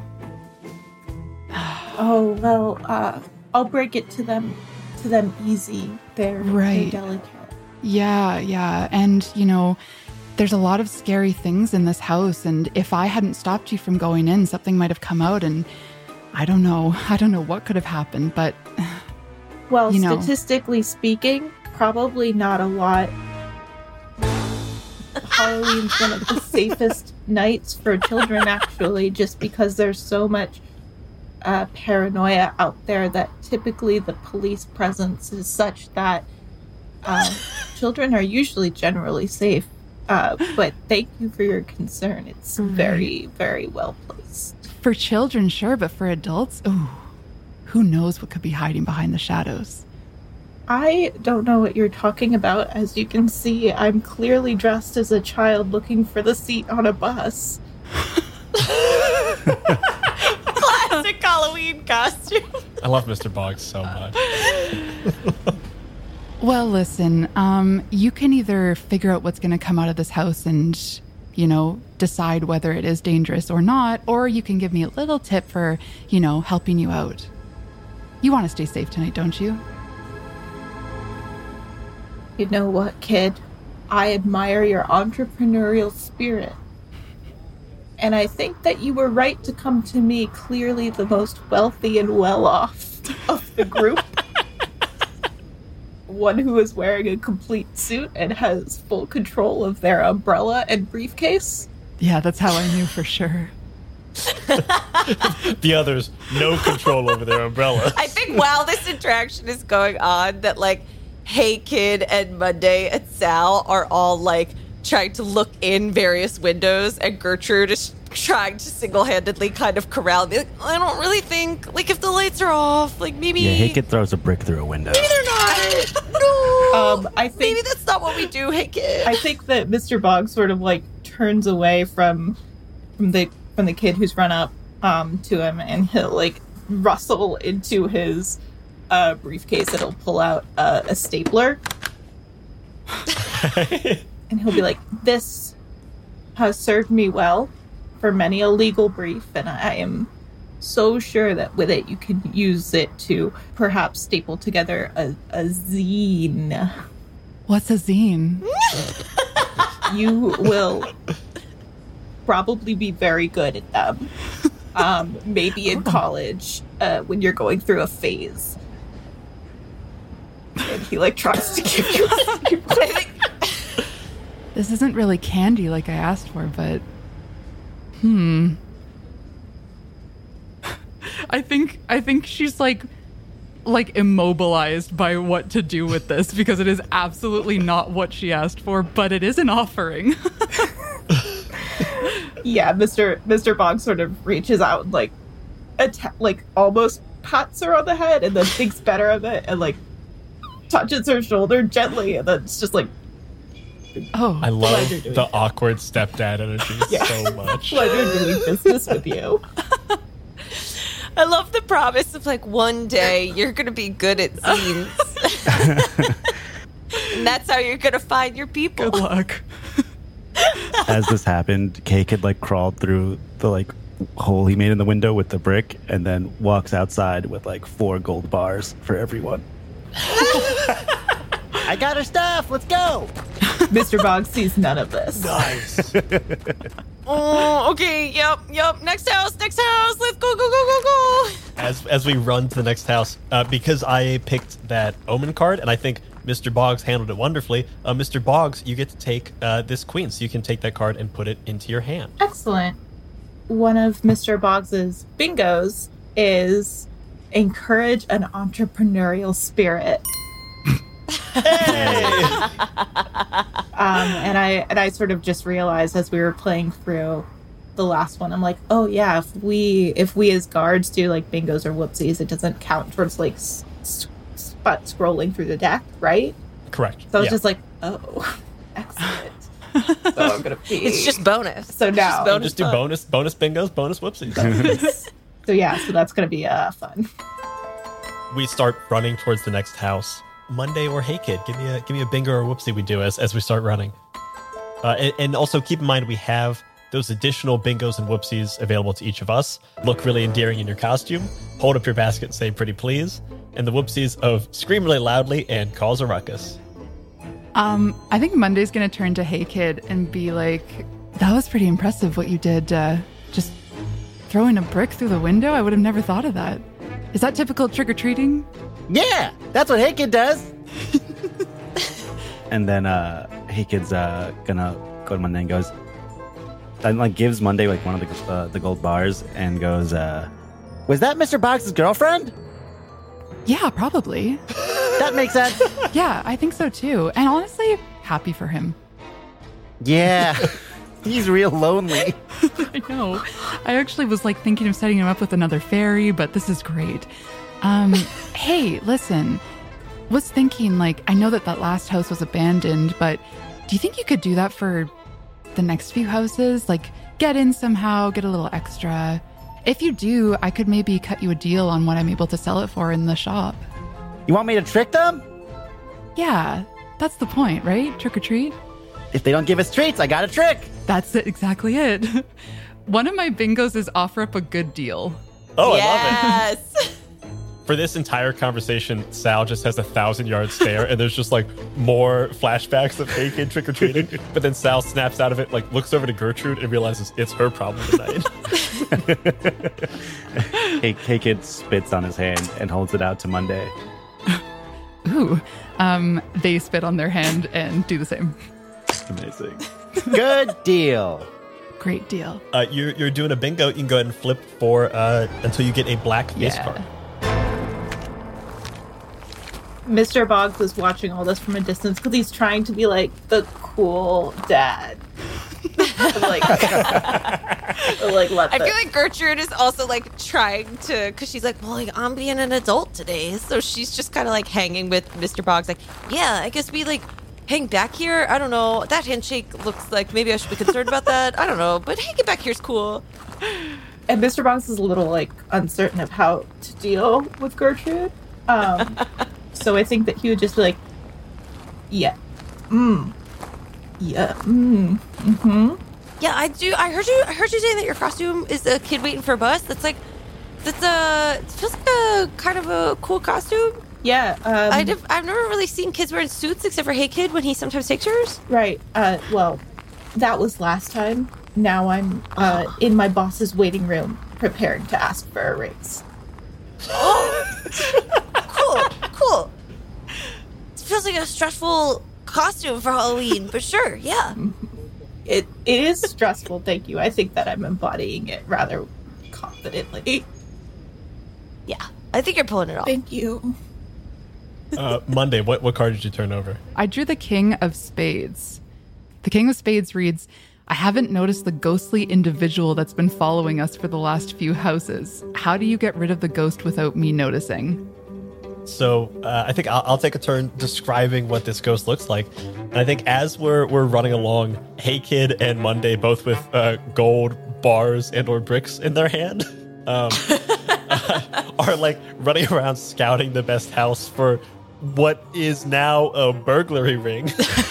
Oh well, uh, I'll break it to them to them easy. They're, Right. they're delicate. yeah, yeah. And, you know, there's a lot of scary things in this house, and if I hadn't stopped you from going in, something might have come out, and I don't know. I don't know what could have happened, but Well, You know. statistically speaking, probably not a lot. Halloween's one of the safest nights for children, actually, just because there's so much uh, paranoia out there that typically the police presence is such that uh, children are usually generally safe. Uh, but thank you for your concern. It's very, very well placed. for children, sure, but for adults, ooh, who knows what could be hiding behind the shadows? I don't know what you're talking about. As you can see, I'm clearly dressed as a child looking for the seat on a bus. Classic Halloween costume. I love Mister Boggs so much. Well, listen, um, you can either figure out what's going to come out of this house and, you know, decide whether it is dangerous or not, or you can give me a little tip for, you know, helping you out. You want to stay safe tonight, don't you? You know what, kid? I admire your entrepreneurial spirit. And I think that you were right to come to me, clearly the most wealthy and well-off of the group. One who is wearing a complete suit and has full control of their umbrella and briefcase. Yeah, that's how I knew for sure. The others, no control over their umbrellas. I think while this interaction is going on, that like, Hey Kid and Monday and Sal are all like trying to look in various windows, and Gertrude is trying to single-handedly kind of corral. Be like, I don't really think like if the lights are off, like maybe Yeah, Hey Kid throws a brick through a window. maybe they're not. No, Um, I think maybe that's not what we do. Hey Kid. I think that Mister Boggs sort of like turns away from from the from the kid who's run up um, to him, and he'll like rustle into his uh, briefcase, and he'll pull out uh, a stapler, and he'll be like, "This has served me well for many a legal brief, and I am so sure that with it you can use it to perhaps staple together a, a zine. What's a zine? You will probably be very good at them. Um, maybe in college, uh, when you're going through a phase. And he like tries to give you a This isn't really candy like I asked for, but hmm. I think I think she's like like immobilized by what to do with this because it is absolutely not what she asked for, but it is an offering. Yeah, Mister Mister Boggs sort of reaches out and like atta- like almost pats her on the head and then thinks better of it and like touches her shoulder gently and then it's just like, Oh, I love Pleasure doing the that. awkward stepdad energy Yeah. so much. pleasure doing business with you. I love the promise of like one day you're gonna be good at scenes. And that's how you're gonna find your people. good luck. As this happened, Cake had like crawled through the like hole he made in the window with the brick and then walks outside with like four gold bars for everyone. I got her stuff. Let's go. Mister Boggs sees none of this. Nice. Oh, okay, yep, yep. Next house, next house. Let's go, go, go, go, go. As as we run to the next house, uh, because I picked that omen card, and I think Mister Boggs handled it wonderfully. Uh, Mister Boggs, you get to take uh, this queen, so you can take that card and put it into your hand. Excellent. One of Mister Boggs's bingos is encourage an entrepreneurial spirit. Um, and I and I sort of just realized as we were playing through the last one, I'm like, oh yeah, if we if we as guards do like bingos or whoopsies, it doesn't count towards like s- s- spot scrolling through the deck, right? Correct. So I was Yeah. just like, oh, excellent. So I'm gonna be. It's just bonus. So It's now- just bonus Just do fun. bonus bonus bingos, bonus whoopsies. So yeah, so that's gonna be uh fun. We start running towards the next house. Monday or Hey Kid, give me a give me a bingo or whoopsie we do as, as we start running. Uh, and, and also keep in mind we have those additional bingos and whoopsies available to each of us. Look really endearing in your costume. Hold up your basket and say pretty please. And the whoopsies of scream really loudly and cause a ruckus. Um, I think Monday's gonna turn to Hey Kid and be like, "That was pretty impressive what you did. Uh, just throwing a brick through the window. I would have never thought of that. Is that typical trick or treating?" Yeah, that's what Hey Kid does. And then uh Hey Kid's uh gonna go to Monday and goes and like gives Monday like one of the uh, the gold bars and goes uh Was that Mister Boggs' girlfriend? Yeah, probably. That makes sense. Yeah, I think so too. And honestly, happy for him. Yeah, he's real lonely. I know. I actually was like thinking of setting him up with another fairy, but this is great. Um, hey, listen. Was thinking like I know that that last house was abandoned, but do you think you could do that for the next few houses? Like get in somehow, get a little extra. If you do, I could maybe cut you a deal on what I'm able to sell it for in the shop. You want me to trick them? Yeah, that's the point, right? Trick or treat? If they don't give us treats, I got a trick. That's it, exactly it. One of my bingos is offer up a good deal. Oh, I love yes. it. For this entire conversation, Sal just has a thousand yard stare, and there's just like more flashbacks of Hey Kid trick or treating. But then Sal snaps out of it, like looks over to Gertrude and realizes it's her problem tonight. Hey, hey Kid spits on his hand and holds it out to Monday. Ooh. Um, they spit on their hand and do the same. Amazing. Good deal. Great deal. Uh, you're you're doing a bingo. You can go ahead and flip for uh, until you get a black face Yeah. card. Mister Boggs is watching all this from a distance because he's trying to be like the cool dad. like, like let I the- feel like Gertrude is also like trying to, because she's like, well, like, I'm being an adult today. So she's just kind of like hanging with Mister Boggs, like, yeah, I guess we like hang back here. I don't know. That handshake looks like maybe I should be concerned about that. I don't know. But hanging back here is cool. and Mister Boggs is a little like uncertain of how to deal with Gertrude. Um, so I think that he would just be like, yeah, mm, yeah, mm, mm-hmm. Yeah, I do. I heard you. I heard you saying that your costume is a kid waiting for a bus. That's like, that's a. It feels like a kind of a cool costume. Yeah. Um, I div- I've never really seen kids wearing suits except for Hey Kid when he sometimes takes yours. Right. Uh, well, that was last time. now I'm uh, in my boss's waiting room preparing to ask for a raise. Oh, cool, cool. It feels like a stressful costume for Halloween, but sure, yeah. It it is stressful, thank you. I think that I'm embodying it rather confidently. Yeah, I think you're pulling it off. Thank you. Uh, Monday, what, what card did you turn over? I drew the King of Spades. The King of Spades reads, I haven't noticed the ghostly individual that's been following us for the last few houses. How do you get rid of the ghost without me noticing? So uh, I think I'll, I'll take a turn describing what this ghost looks like. And I think as we're we're running along, Hey Kid and Monday, both with uh, gold bars and or bricks in their hand, um, uh, are like running around scouting the best house for what is now a burglary ring.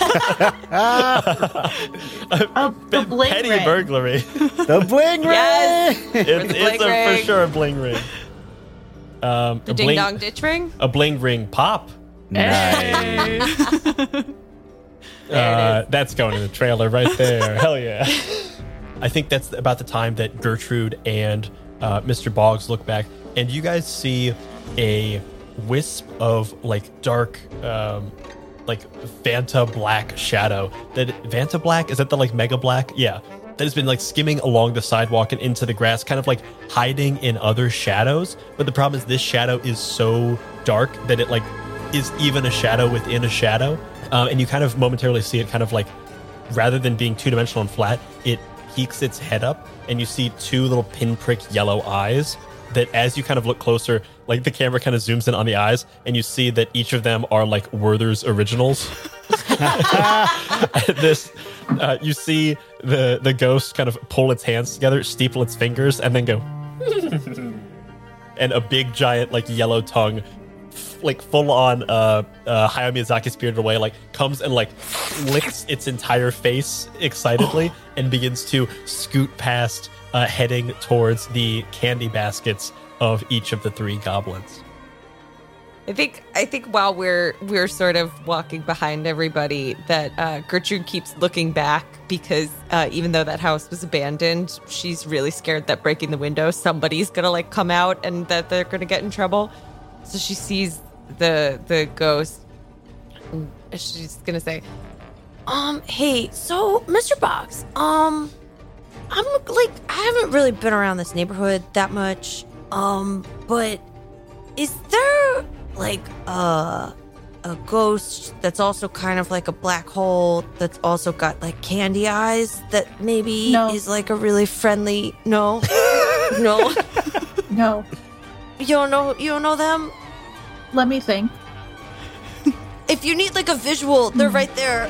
Uh, the bling Petty ring. burglary. The bling ring! Yes. It- the it's bling a, ring. for sure a bling ring. Um, The a ding bling, dong ditch ring? a bling ring pop. Hey. Uh, that's going in the trailer right there. Hell yeah. I think that's about the time that Gertrude and uh, Mister Boggs look back, and you guys see a wisp of like dark, um, like Vanta black shadow. That Vanta black, is that the like mega black? Yeah. That has been like skimming along the sidewalk and into the grass, kind of like hiding in other shadows. But the problem is this shadow is so dark that it like is even a shadow within a shadow. Um, and you kind of momentarily see it kind of like, rather than being two-dimensional and flat, it peeks its head up and you see two little pinprick yellow eyes that as you kind of look closer, like the camera kind of zooms in on the eyes and you see that each of them are like Werther's originals. this, uh, you see the, the ghost kind of pull its hands together, steeple its fingers, and then go, and a big giant like yellow tongue, f- like full on uh, uh, Hayao Miyazaki Spirited Away, like comes and like licks its entire face excitedly and begins to scoot past, uh, heading towards the candy baskets of each of the three goblins. I think I think while we're we're sort of walking behind everybody, that uh, Gertrude keeps looking back because uh, even though that house was abandoned, she's really scared that breaking the window, somebody's gonna like come out and that they're gonna get in trouble. So she sees the the ghost. And she's gonna say, "Um, hey, so Mister Boggs, um, I'm like I haven't really been around this neighborhood that much, um, but is there like uh, a ghost that's also kind of like a black hole that's also got like candy eyes that maybe No. is like a really friendly no no No, you don't know you don't know them? let me think. If you need like a visual, they're right there."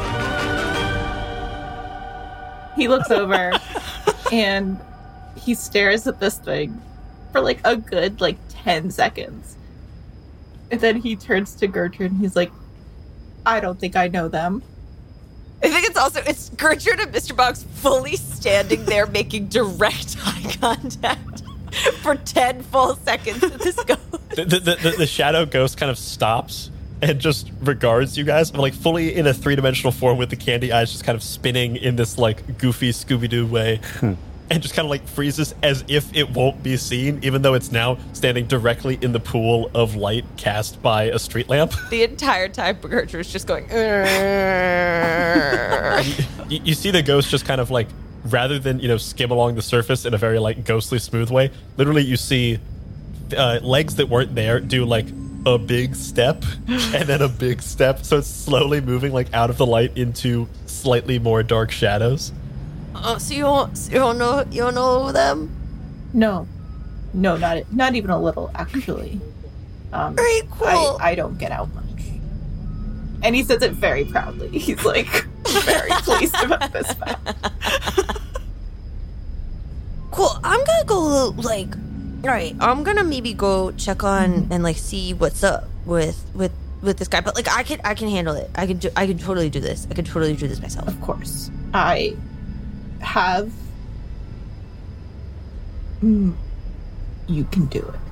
He looks over and he stares at this thing for like a good like ten seconds. And then he turns to Gertrude and he's like, I don't think I know them. I think it's also it's Gertrude and Mister Boggs fully standing there making direct eye contact for ten full seconds with this ghost. The, the, the, the shadow ghost kind of stops and just regards you guys, like fully in a three-dimensional form with the candy eyes just kind of spinning in this like goofy Scooby-Doo way. And just kind of like freezes as if it won't be seen, even though it's now standing directly in the pool of light cast by a street lamp. The entire time Gertrude's just going, you, you see the ghost just kind of like, rather than, you know, skim along the surface in a very like ghostly smooth way, literally you see uh, legs that weren't there do like a big step and then a big step. So it's slowly moving like out of the light into slightly more dark shadows. "Oh, so you don't, so you don't know you don't know them?" No. No, not not even a little, actually. Um, Very cool. I, I don't get out much. And he says it very proudly. He's like very pleased about this fact. Cool. I'm gonna go like, all right. I'm gonna maybe go check on and like see what's up with with with this guy. But like, I can I can handle it. I can do. I can totally do this. I can totally do this myself. Of course. I have. Mm, you can do it.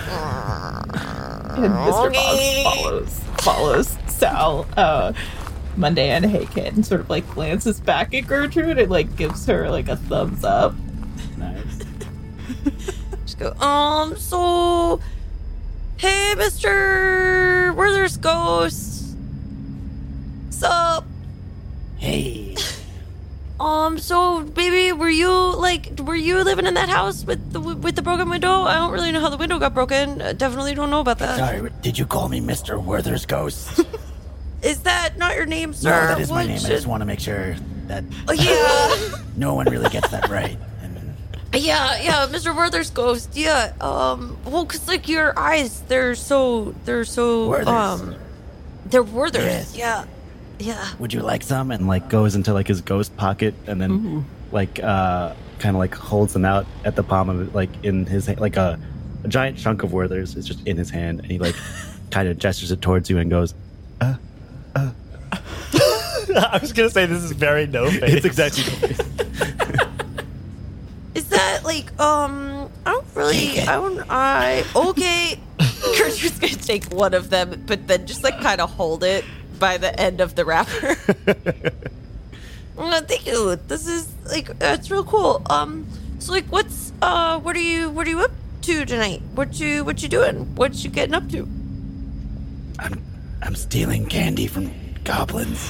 And Mister Okay. Boggs follows follows Sal uh, Monday and Hey Kid and sort of like glances back at Gertrude and like gives her like a thumbs up. Nice. Just go, um, so, hey, Mister Werther's Ghost. Sup? Hey. Um, so, baby, were you, like, were you living in that house with the with the broken window? I don't really know how the window got broken. I definitely don't know about that. Sorry, did you call me Mister Werther's Ghost? Is that not your name, sir? No, that is my What name. I should- just want to make sure that Oh, yeah. no one really gets that right. And Yeah, yeah, Mister Werther's Ghost. Yeah. Um. Well, cause like your eyes, they're so, they're so. Werther's. Um. They're Werther's. Yes. Yeah. Yeah. would you like some? And like goes into like his ghost pocket and then Ooh. like uh kind of like holds them out at the palm of it, like in his hand, like a, a giant chunk of Werther's is just in his hand, and he like kind of gestures it towards you and goes, uh, uh. I was gonna say this is very no face. It's exactly the face. Is that like um? I don't really. I don't. I okay. Gertrude's gonna take one of them, but then just like kind of hold it by the end of the wrapper. Oh, thank you. This is like that's real cool. Um. So like, what's uh? What are you? What are you up to tonight? What you? What you doing? What you getting up to? I'm I'm stealing candy from goblins.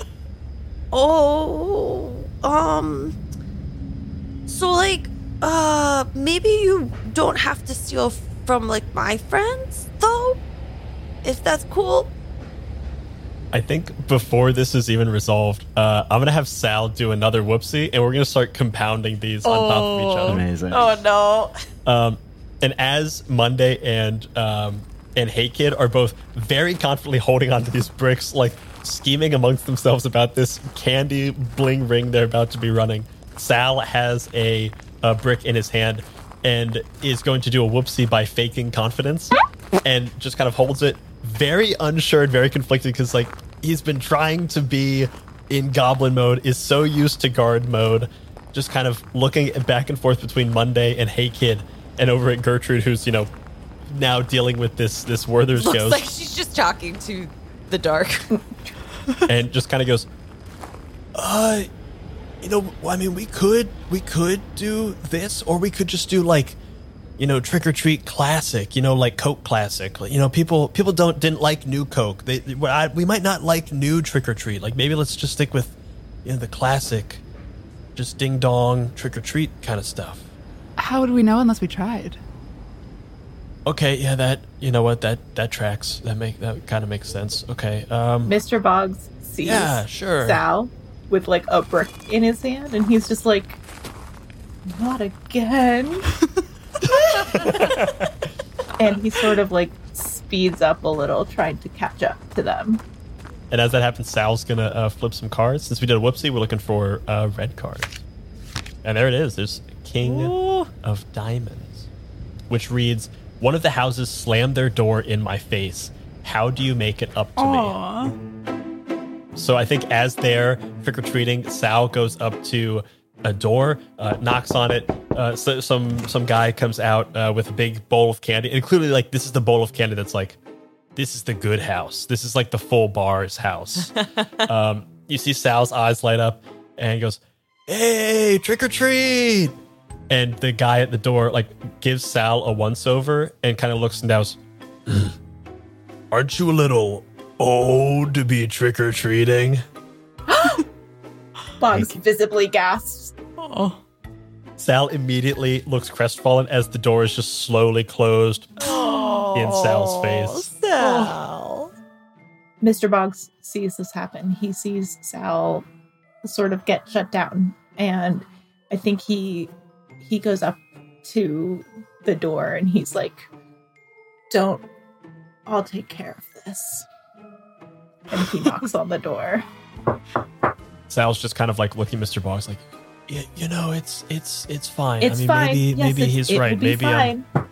Oh, um, so like, uh, maybe you don't have to steal from like my friends, though, if that's cool. I think before this is even resolved, uh, I'm gonna have Sal do another whoopsie, and we're gonna start compounding these on top of each other. Amazing. Oh no. Um, and as Monday and um, and Hey Kid are both very confidently holding onto these bricks, like scheming amongst themselves about this candy bling ring they're about to be running, Sal has a, a brick in his hand and is going to do a whoopsie by faking confidence, and just kind of holds it, very unsure and very conflicted, because like he's been trying to be in goblin mode, is so used to guard mode, just kind of looking back and forth between Monday and Hey Kid, and over at Gertrude, who's, you know, now dealing with this this Werther's Looks ghost. like she's just talking to the dark. And just kind of goes, uh, you know, I mean, we could, we could do this, or we could just do like, you know, Trick or Treat classic, you know, like Coke classic. You know, people, people don't, didn't like new Coke. They, I, we might not like new Trick or Treat. Like maybe let's just stick with, you know, the classic, just ding dong Trick or Treat kind of stuff. How would we know unless we tried? Okay, yeah, that, you know what, that, that tracks. That make, that kind of makes sense. Okay, um, Mister Boggs sees yeah, sure. Sal with like a brick in his hand, and he's just like, "Not again!" And he sort of like speeds up a little, trying to catch up to them. And as that happens, Sal's gonna uh, flip some cards. Since we did a whoopsie, we're looking for uh, red cards. And there it is. There's King Ooh. of Diamonds, which reads, "One of the houses slammed their door in my face. How do you make it up to Aww. me?" So I think as they're trick-or-treating, Sal goes up to a door, uh, knocks on it. Uh, so some some guy comes out uh, with a big bowl of candy. And clearly, like, this is the bowl of candy that's like, this is the good house. This is like the full bar's house. um, you see Sal's eyes light up, and he goes, "Hey, trick or treat!" And the guy at the door like gives Sal a once over and kind of looks and goes, "Aren't you a little old to be trick or treating?" Boggs visibly gasps. Oh. Sal immediately looks crestfallen as the door is just slowly closed in Sal's face. Sal. Mister Boggs sees this happen. He sees Sal sort of get shut down, and I think he he goes up to the door and he's like, "Don't, I'll take care of this." And he knocks on the door. Sal's just kind of like looking at Mister Boggs like, "Y- you know, it's it's it's fine. It's I mean, fine. maybe Yes, maybe it's- he's it right. will be Maybe I'm fine.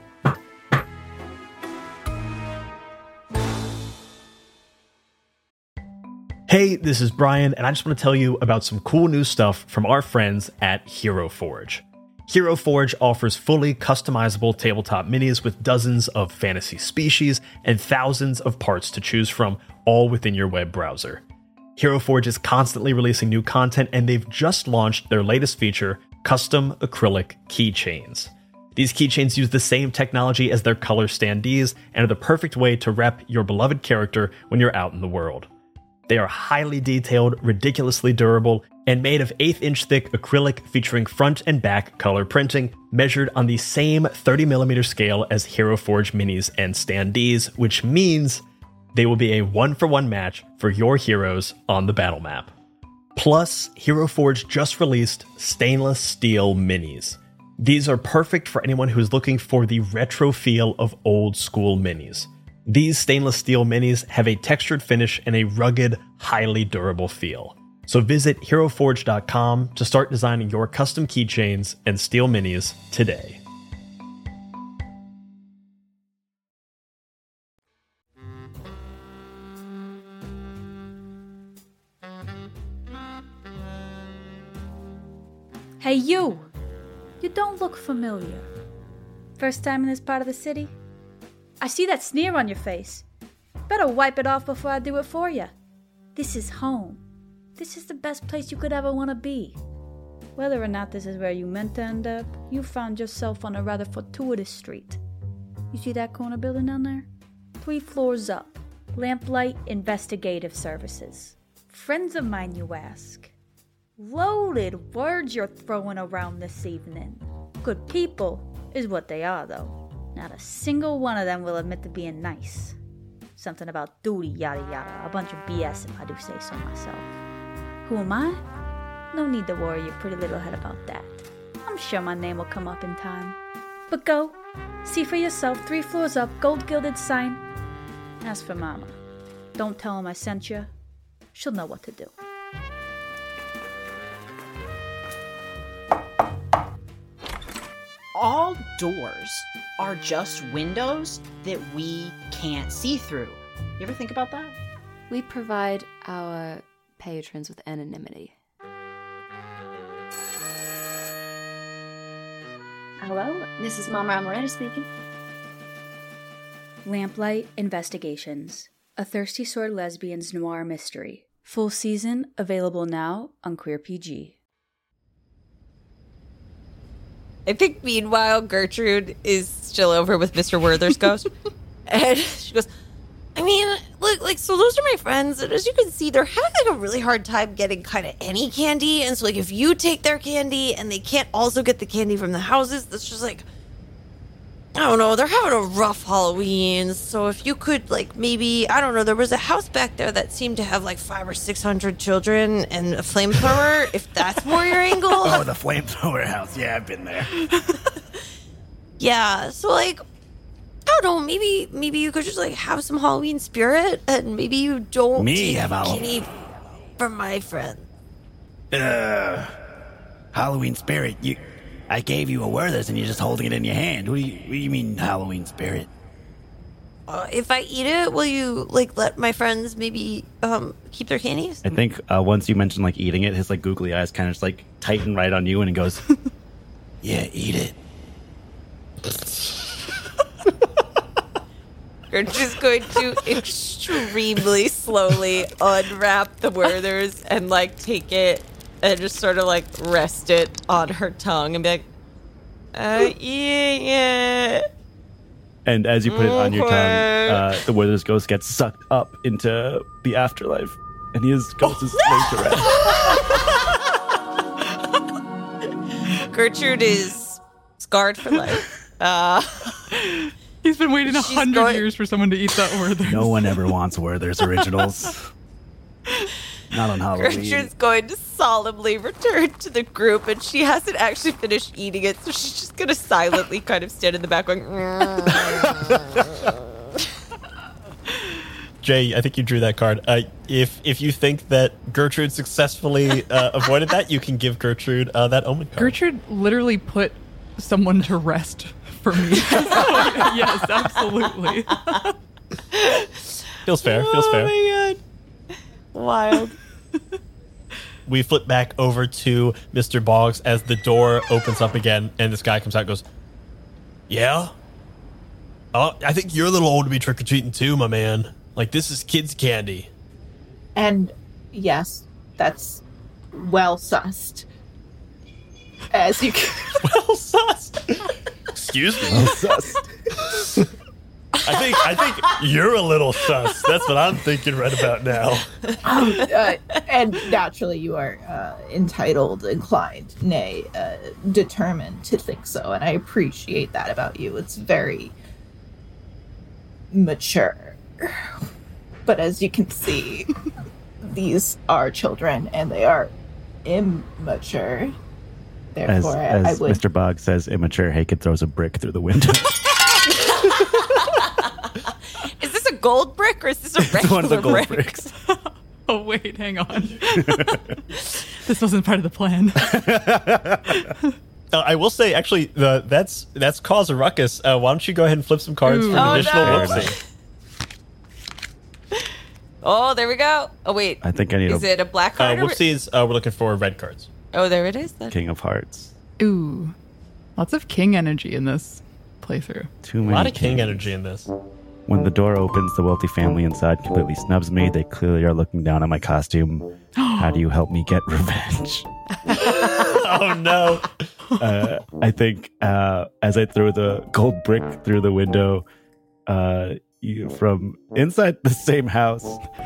Hey, this is Brian, and I just want to tell you about some cool new stuff from our friends at Hero Forge. Hero Forge offers fully customizable tabletop minis with dozens of fantasy species and thousands of parts to choose from, all within your web browser. Hero Forge is constantly releasing new content, and they've just launched their latest feature, custom acrylic keychains. These keychains use the same technology as their color standees and are the perfect way to rep your beloved character when you're out in the world. They are highly detailed, ridiculously durable, and made of eighth inch thick acrylic featuring front and back color printing, measured on the same thirty millimeter scale as Hero Forge minis and standees, which means they will be a one-for-one match for your heroes on the battle map. Plus, Hero Forge just released stainless steel minis. These are perfect for anyone who's looking for the retro feel of old school minis. These stainless steel minis have a textured finish and a rugged, highly durable feel. So visit hero forge dot com to start designing your custom keychains and steel minis today. Hey, you! You don't look familiar. First time in this part of the city? I see that sneer on your face. Better wipe it off before I do it for you. This is home. This is the best place you could ever want to be. Whether or not this is where you meant to end up, you found yourself on a rather fortuitous street. You see that corner building down there? Three floors up. Lamplight Investigative Services. Friends of mine, you ask? Loaded words you're throwing around this evening. Good people is what they are, though. Not a single one of them will admit to being nice. Something about duty, yada yada. A bunch of B S if I do say so myself. Who am I? No need to worry your pretty little head about that. I'm sure my name will come up in time. But go, see for yourself, three floors up, gold gilded sign. As for Mama, don't tell him I sent you. She'll know what to do. All doors are just windows that we can't see through. You ever think about that? We provide our patrons with anonymity. Hello, this is Mama Amaretta speaking. Lamplight Investigations, a Thirsty Sword Lesbians noir mystery. Full season available now on Queer P G. I think meanwhile Gertrude is still over with Mister Werther's ghost. And she goes, I mean, look, like, so those are my friends, and as you can see, they're having like a really hard time getting kind of any candy, and so like if you take their candy and they can't also get the candy from the houses, that's just like, I don't know, they're having a rough Halloween. So if you could, like, maybe, I don't know, there was a house back there that seemed to have like five or six hundred children and a flamethrower, if that's more your angle. Oh, the flamethrower house. Yeah, I've been there. Yeah, so like, I don't know, maybe maybe you could just like have some Halloween spirit, and maybe you don't Me take have Halloween any from my friend. Uh, Halloween spirit. You, I gave you a Werther's and you're just holding it in your hand. What do you, what do you mean Halloween spirit? Uh, if I eat it, will you like let my friends maybe um keep their candies? I think uh, once you mentioned like eating it, his like googly eyes kind of just like tighten right on you, and he goes, "Yeah, eat it." You're just going to extremely slowly unwrap the Werther's and like take it and just sort of like rest it on her tongue and be like, uh, yeah, it. And as you put it on your tongue, Okay. uh, the Werther's ghost gets sucked up into the afterlife, and his ghost is laid to rest. Gertrude is scarred for life. Uh, He's been waiting a She's hundred going- years for someone to eat that Werther's. No one ever wants Werther's originals. Not on Halloween. Gertrude's going to solemnly return to the group, and she hasn't actually finished eating it, so she's just going to silently kind of stand in the back going, Jay, I think you drew that card. Uh, if if you think that Gertrude successfully uh, avoided that, you can give Gertrude uh, that omen card. Gertrude literally put someone to rest for me. Yes, absolutely. Feels fair. Feels fair. Oh my god. Wild. We flip back over to Mister Boggs as the door opens up again, and this guy comes out and goes, yeah? Oh, I think you're a little old to be trick-or-treating too, my man. Like, this is kids' candy. And Yes, that's well sussed. As you can. Well sussed. Excuse me. Well sussed. I think I think you're a little sus. That's what I'm thinking right about now. Um, uh, and naturally, you are uh, entitled, inclined, nay, uh, determined to think so. And I appreciate that about you. It's very mature. But as you can see, these are children, and they are immature. As, Therefore, as I would. Mister Boggs says, immature, Haken throws a brick through the window. Is this a gold brick or is this a regular It's one of the gold brick? bricks. Oh, wait, hang on. This wasn't part of the plan. Uh, I will say, actually, the, that's that's cause a ruckus. Uh, why don't you go ahead and flip some cards Ooh. for an Oh, additional no. whoopsie? Oh, there we go. Oh, wait. I think I need Is a it a black Uh, card? or- whoopsies, uh, we're looking for red cards. Oh, there it is. Then. King of Hearts. Ooh. Lots of king energy in this playthrough. Too A many lot of king kings. energy in this. When the door opens, the wealthy family inside completely snubs me. They clearly are looking down on my costume. How do you help me get revenge? Oh, no. Uh, I think uh, as I throw the gold brick through the window uh, you, from inside the same house,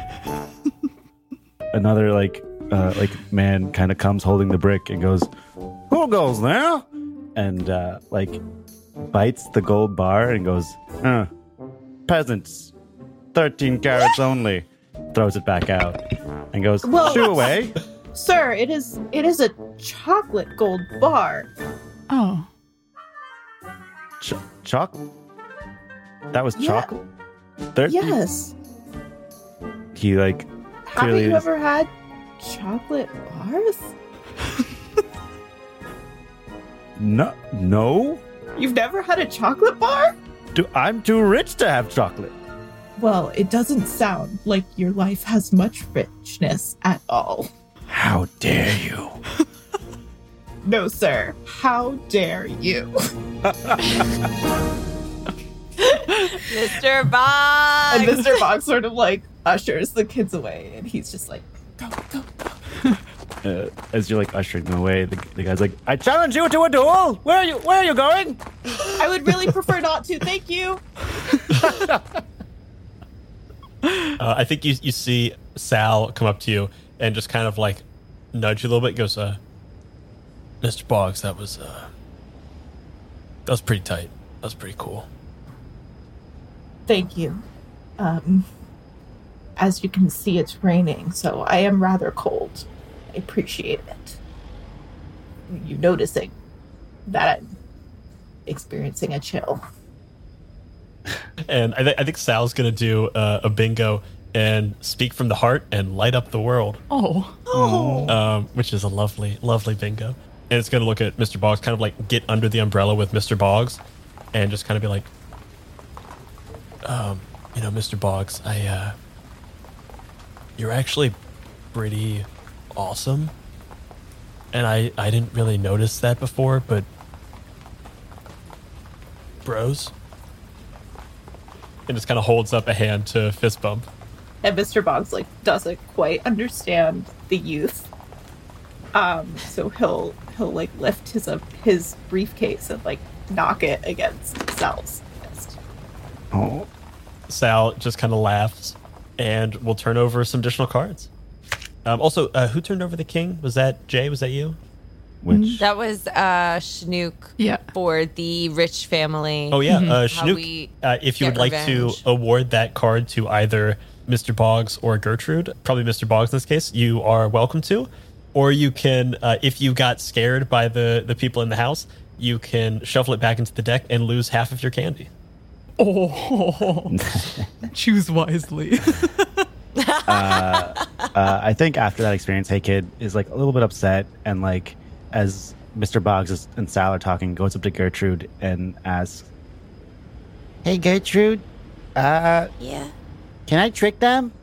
another like uh, like man kind of comes holding the brick and goes, "Who goes there?" And uh, like bites the gold bar and goes, huh, "Peasants, thirteen carats only." Throws it back out and goes, Well- "Shoo away." Sir, it is it is a chocolate gold bar. Oh. Ch- choc? That was Yeah. chocolate? thirteen? Yes. He like Haven't clearly you is- ever had chocolate bars? no no. You've never had a chocolate bar? Do I'm too rich to have chocolate. Well, it doesn't sound like your life has much richness at all. How dare you? No, sir. How dare you? Mister Boggs. And Mister Boggs sort of like ushers the kids away, and he's just like, go, go, go. Uh, as you're like ushering them away, the, the guy's like, "I challenge you to a duel. Where are you? Where are you going?" I would really prefer not to. Thank you. Uh, I think you you see Sal come up to you and just kind of like nudge you a little bit. Goes, uh, "Mister Boggs, that was uh, that was pretty tight. That was pretty cool." Thank you. Um, as you can see, it's raining, so I am rather cold. I appreciate it. You noticing that I'm experiencing a chill. And I, th- I think Sal's gonna do uh, a bingo and speak from the heart and light up the world. Oh. Oh. Um, which is a lovely, lovely bingo. And it's gonna look at Mister Boggs, kind of like get under the umbrella with Mister Boggs, and just kind of be like, um, you know, Mister Boggs, I, uh, you're actually pretty awesome. And I, I didn't really notice that before, but bros. And just kind of holds up a hand to fist bump. And Mister Boggs like doesn't quite understand the youth. Um, so he'll he'll like lift his uh, his briefcase and like knock it against Sal's fist. Oh. Sal just kind of laughs, and we'll turn over some additional cards. Um, also, uh, who turned over the king? Was that Jay? Was that you? Which? That was uh, Schnook Yeah. for the rich family. Oh yeah, uh, How Schnook. we Uh, if you get would like revenge. to award that card to either Mister Boggs or Gertrude, probably Mister Boggs in this case, you are welcome to. Or you can, uh, if you got scared by the the people in the house, you can shuffle it back into the deck and lose half of your candy. Oh. Choose wisely. uh, uh, I think after that experience, Hey Kid is like a little bit upset, and like as Mister Boggs is, and Sal are talking, goes up to Gertrude and asks, Hey, Gertrude. Uh, Yeah. can I trick them?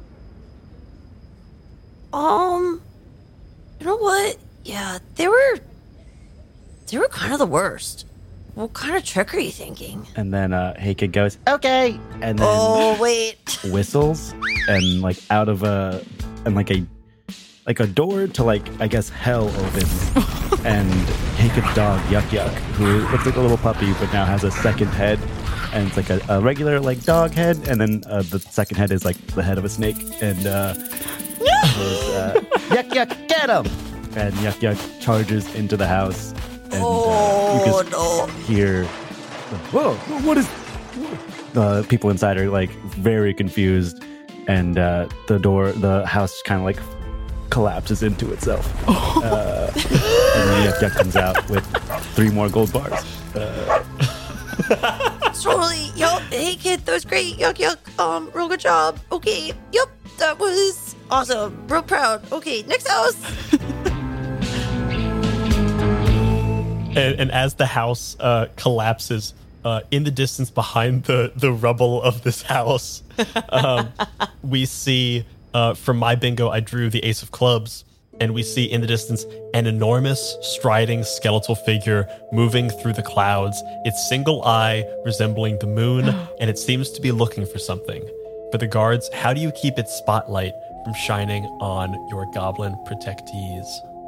Um, you know what? Yeah, they were. They were kind of the worst. What kind of trick are you thinking? and then uh, Hey Kid goes, Okay. and then Oh wait. whistles, and like out of a and like a like a door to like I guess hell opens, and Haked's dog Yuck Yuck, who looks like a little puppy but now has a second head, and it's like a, a regular like dog head, and then uh, the second head is like the head of a snake, and uh, goes, uh, Yuck Yuck, get him! And Yuck Yuck charges into the house, and uh, you can no. hear, whoa, what is? The people inside are like very confused, and uh, the door, the house kind of like collapses into itself. Uh, and then Yuck Yuck comes out with three more gold bars. Uh, Totally. Yup. Hey, kid, that was great. Yuck, yuck. Um, real good job. Okay. Yup. That was awesome. Real proud. Okay, next house. And, and as the house uh, collapses, uh, in the distance behind the, the rubble of this house, um, we see, uh, from my bingo, I drew the ace of clubs, and we see in the distance an enormous, striding skeletal figure moving through the clouds, its single eye resembling the moon, and it seems to be looking for something. For the guards, how do you keep its spotlight from shining on your goblin protectees?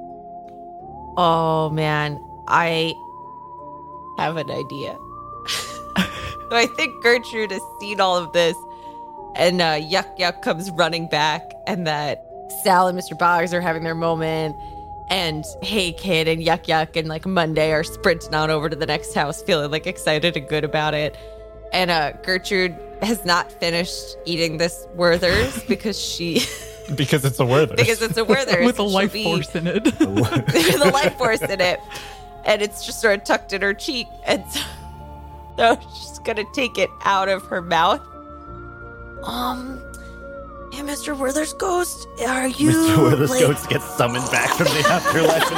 Oh, man. I have an idea. So I think Gertrude has seen all of this, and uh, Yuck Yuck comes running back, and that Sal and Mister Boggs are having their moment, and Hey Kid and Yuck Yuck and like Monday are sprinting on over to the next house, feeling like excited and good about it. And uh, Gertrude has not finished eating this Werther's because she... Because it's a Werther's. because it's a Werther's. With a life be, force in it. with a life force in it. And it's just sort of tucked in her cheek. And so, so she's going to take it out of her mouth. Um, hey, Mister Werther's ghost, are you... Mister Werther's like... ghost gets summoned back from the afterlife, and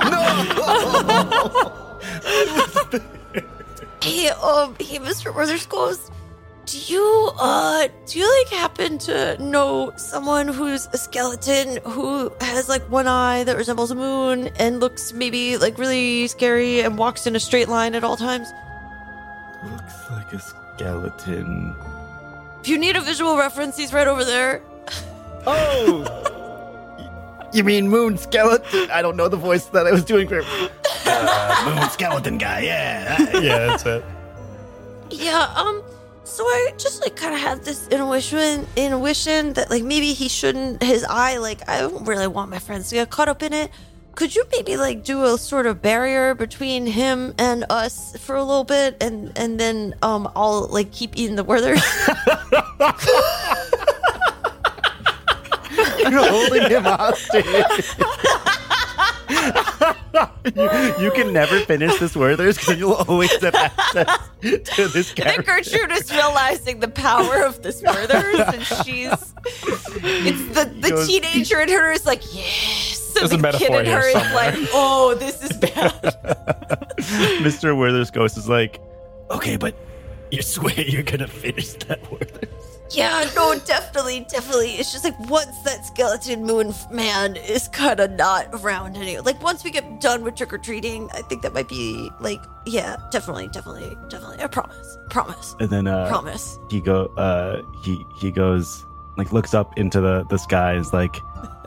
it's like, no! Hey, um, hey, Mister Werther's ghost, do you, uh, do you, like, happen to know someone who's a skeleton who has, like, one eye that resembles a moon and looks maybe, like, really scary and walks in a straight line at all times? Looks like a skeleton. If you need a visual reference, he's right over there. Oh! You mean Moon Skeleton? I don't know the voice that I was doing for uh, Moon Skeleton guy, yeah. Yeah, that's it. Yeah, um, so I just, like, kind of had this intuition, intuition that, like, maybe he shouldn't, his eye, like, I don't really want my friends to get caught up in it. Could you maybe, like, do a sort of barrier between him and us for a little bit, and, and then, um, I'll, like, keep eating the Werther's? You're holding him hostage. you, you can never finish this Werther's because you'll always have access to this character. I think Gertrude is realizing the power of this Werther's, and she's... It's the, the Goes, teenager in her is like, yes! And There's the a kid metaphor in here her is somewhere. like, oh, this is bad. Mister Werther's ghost is like, okay, but you swear you're gonna finish that Werther's? Yeah, no, definitely, definitely. It's just like once that skeleton moon f- man is kind of not around anymore. Like once we get done with trick or treating, I think that might be like, yeah, definitely, definitely, definitely. I promise, promise, And then uh, promise. he go, uh, he he goes, like looks up into the the sky, and is like,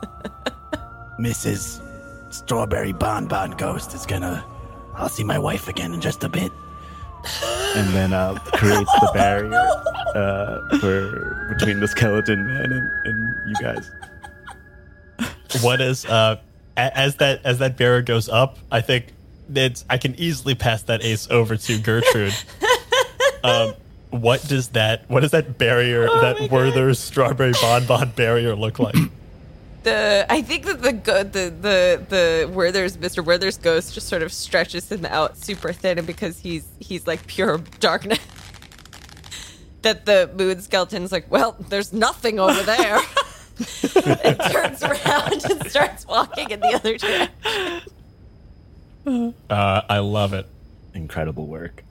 Missus Strawberry Bonbon Ghost is gonna. I'll see my wife again in just a bit. And then uh, creates the barrier uh, for between the skeleton man and, and you guys. What is uh a- as that as that barrier goes up, I think it's I can easily pass that ace over to Gertrude. um, what does that what does that barrier Oh that Werther's strawberry bonbon barrier look like? The I think that the go- the the the Werther's Mister Werther's ghost just sort of stretches him out super thin, and because he's he's like pure darkness, that the moon skeleton's like, well, there's nothing over there. And turns around and starts walking in the other direction. Uh, I love it. Incredible work.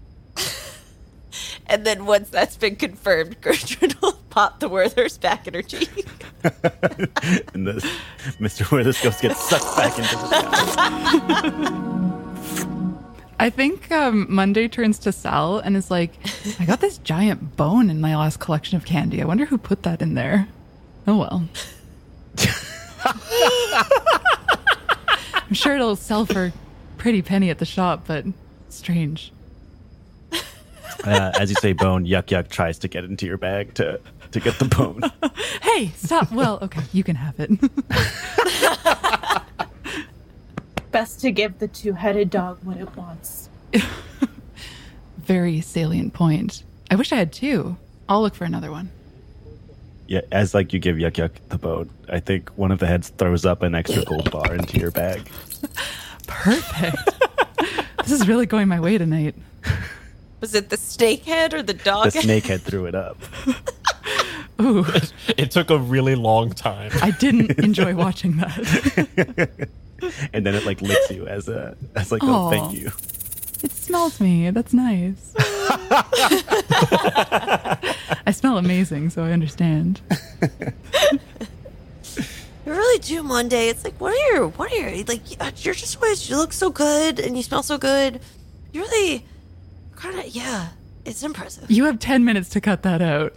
And then once that's been confirmed, Gertrude will pop the Werther's back in her cheek. And this Mister Werther's ghost gets sucked back into the sky. I think um, Monday turns to Sal and is like, I got this giant bone in my last collection of candy. I wonder who put that in there. Oh, well. I'm sure it'll sell for a pretty penny at the shop, but strange. Uh, as you say bone, Yuck Yuck tries to get into your bag to, to get the bone. Hey, stop. Well, okay, you can have it. Best to give the two-headed dog what it wants. Very salient point. I wish I had two. I'll look for another one. Yeah, as like you give Yuck Yuck the bone, I think one of the heads throws up an extra gold bar into your bag. Perfect. This is really going my way tonight. Was it the snake head or the dog The snake head threw it up. Ooh. It, it took a really long time. I didn't enjoy watching that. And then it like licks you as a as like Aw. a thank you. It smells me. That's nice. I smell amazing, so I understand. You really do, Monday. It's like, what are your, what are your, like, you're just always, you look so good and you smell so good. You really, kind of, yeah, it's impressive. You have ten minutes to cut that out.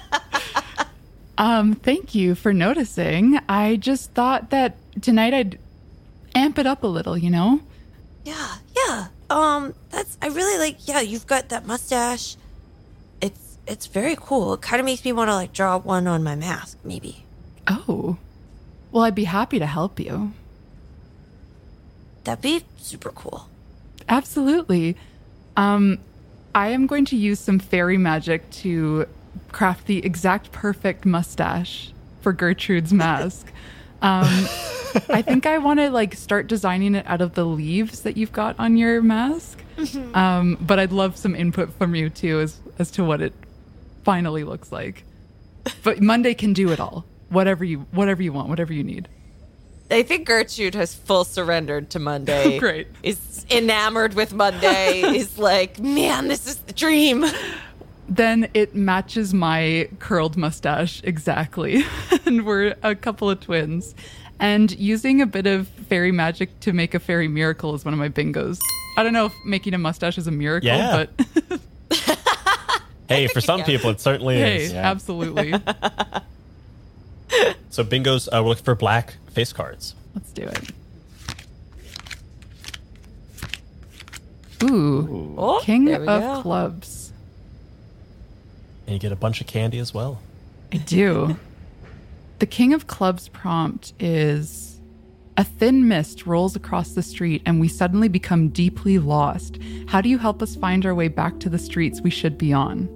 um, thank you for noticing. I just thought that tonight I'd amp it up a little, you know? Yeah, yeah. Um, that's, I really like, yeah, you've got that mustache. It's, it's very cool. It kind of makes me want to, like, draw one on my mask, maybe. Oh. Well, I'd be happy to help you. That'd be super cool. Absolutely. Um, I am going to use some fairy magic to craft the exact perfect mustache for Gertrude's mask. Um, I think I want to like start designing it out of the leaves that you've got on your mask. Mm-hmm. Um, but I'd love some input from you too as as to what it finally looks like. But Monday can do it all. Whatever you whatever you want, whatever you need. I think Gertrude has full surrendered to Monday. Great. Is enamored with Monday. Is like, man, this is the dream. Then it matches my curled mustache exactly. And we're a couple of twins. And using a bit of fairy magic to make a fairy miracle is one of my bingos. I don't know if making a mustache is a miracle, Yeah. but Hey, for some people, it certainly hey, is. absolutely. So bingos, uh, we're looking for black face cards. Let's do it. Ooh, Oh, King there we of go. Clubs. And you get a bunch of candy as well. I do. The King of Clubs prompt is: a thin mist rolls across the street and we suddenly become deeply lost. How do you help us find our way back to the streets we should be on?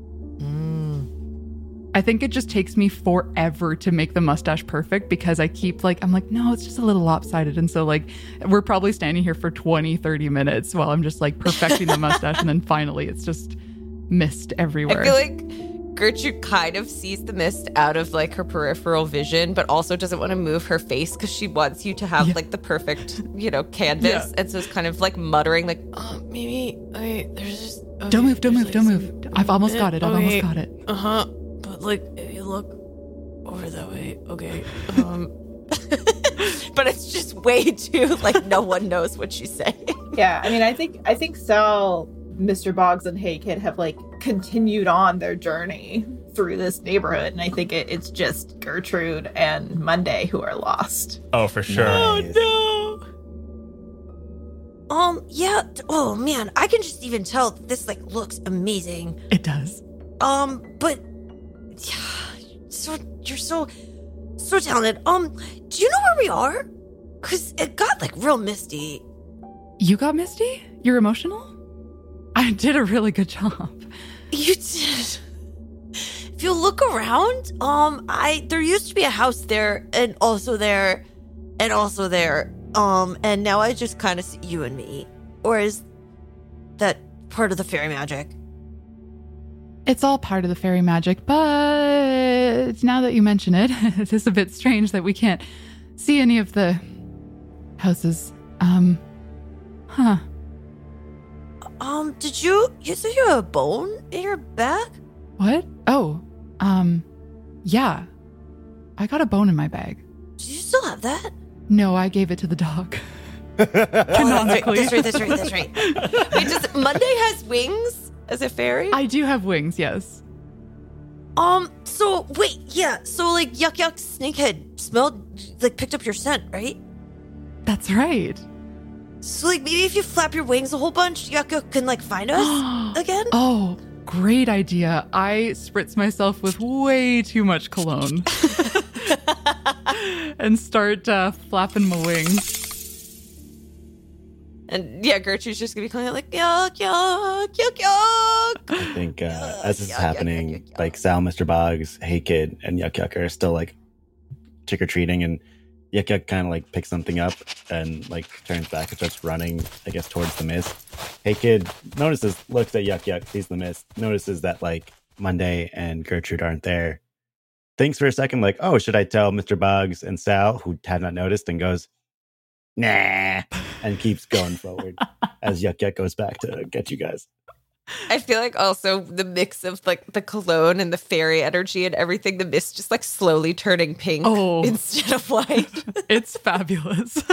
I think it just takes me forever to make the mustache perfect because I keep like, I'm like, no, it's just a little lopsided. And so like, we're probably standing here for twenty, thirty minutes while I'm just like perfecting the mustache. And then finally it's just mist everywhere. I feel like Gertrude kind of sees the mist out of like her peripheral vision, but also doesn't want to move her face because she wants you to have Yeah. like the perfect, you know, canvas. Yeah. And so it's kind of like muttering, like, oh, maybe, wait, there's just. Okay, Don't move, don't there's, move, don't like, move. I've almost got it. I've almost okay, got it. Uh huh. But like, if you look over that way, okay. Um. But it's just way too like no one knows what she's saying. Yeah, I mean, I think I think Sal, Mister Boggs, and Hey Kid have like continued on their journey through this neighborhood, and I think it, it's just Gertrude and Monday who are lost. Oh, for sure. Nice. no. Um. Yeah. t- Oh man, I can just even tell that this like looks amazing. It does. Um. But yeah, so you're so so talented. Um. Do you know where we are? Cause it got like real misty. You got misty? You're emotional? I did a really good job. You did. If you look around, um, I there used to be a house there, and also there, and also there, um, and now I just kind of see you and me. Or is that part of the fairy magic? It's all part of the fairy magic, but now that you mention it, it is a bit strange that we can't see any of the houses. Um, huh. Um, did you you said you have a bone in your back? What? Oh, um, yeah. I got a bone in my bag. Do you still have that? No, I gave it to the dog. Oh, that's right. Canonically. That's right. That's right. That's right. Wait, does Monday has wings as a fairy? I do have wings, yes. Um, so, wait, yeah, so, like, Yuck Yuck Snakehead smelled, like, picked up your scent, right? That's right. So, like, maybe if you flap your wings a whole bunch, Yuck Yuck can, like, find us again? Oh, great idea. I spritz myself with way too much cologne and start uh, flapping my wings. And yeah, Gertrude's just gonna be calling it like yuck, yuck, yuck, yuck. I think uh, as this is happening, yuck, yuck, yuck, yuck. like Sal, Mister Boggs, Hey Kid, and Yuck Yuck are still like trick or treating, and Yuck Yuck kind of like picks something up and like turns back and starts running, I guess, towards the mist. Hey Kid notices, looks at Yuck Yuck, sees the mist, notices that like Monday and Gertrude aren't there. Thinks for a second, like, oh, should I tell Mister Boggs and Sal, who had not noticed, and goes, nah, and keeps going forward as Yuck Yuck goes back to get you guys. I feel like also the mix of like the cologne and the fairy energy and everything, the mist just like slowly turning pink oh, instead of white. It's fabulous.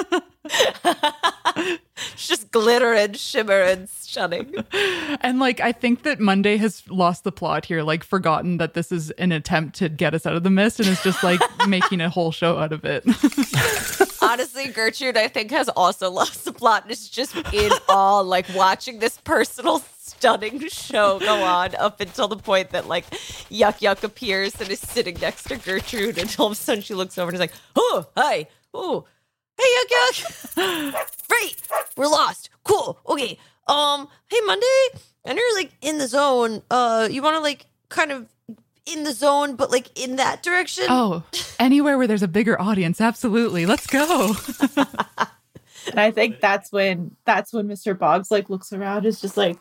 It's just glitter and shimmer and stunning. And like, I think that Monday has lost the plot here, like forgotten that this is an attempt to get us out of the mist and is just like making a whole show out of it. Honestly, Gertrude, I think, has also lost the plot and is just in awe, like watching this personal stunning show go on up until the point that like Yuck Yuck appears and is sitting next to Gertrude, and all of a sudden she looks over and is like, oh, hi, oh, hey, Yuck Yuck. Great, we're lost. Cool, okay. Um, hey, Monday, I know you're like in the zone. Uh, you want to like kind of in the zone, but like in that direction? Oh, anywhere where there's a bigger audience, absolutely. Let's go. And I think that's when that's when Mister Boggs like looks around, is just like,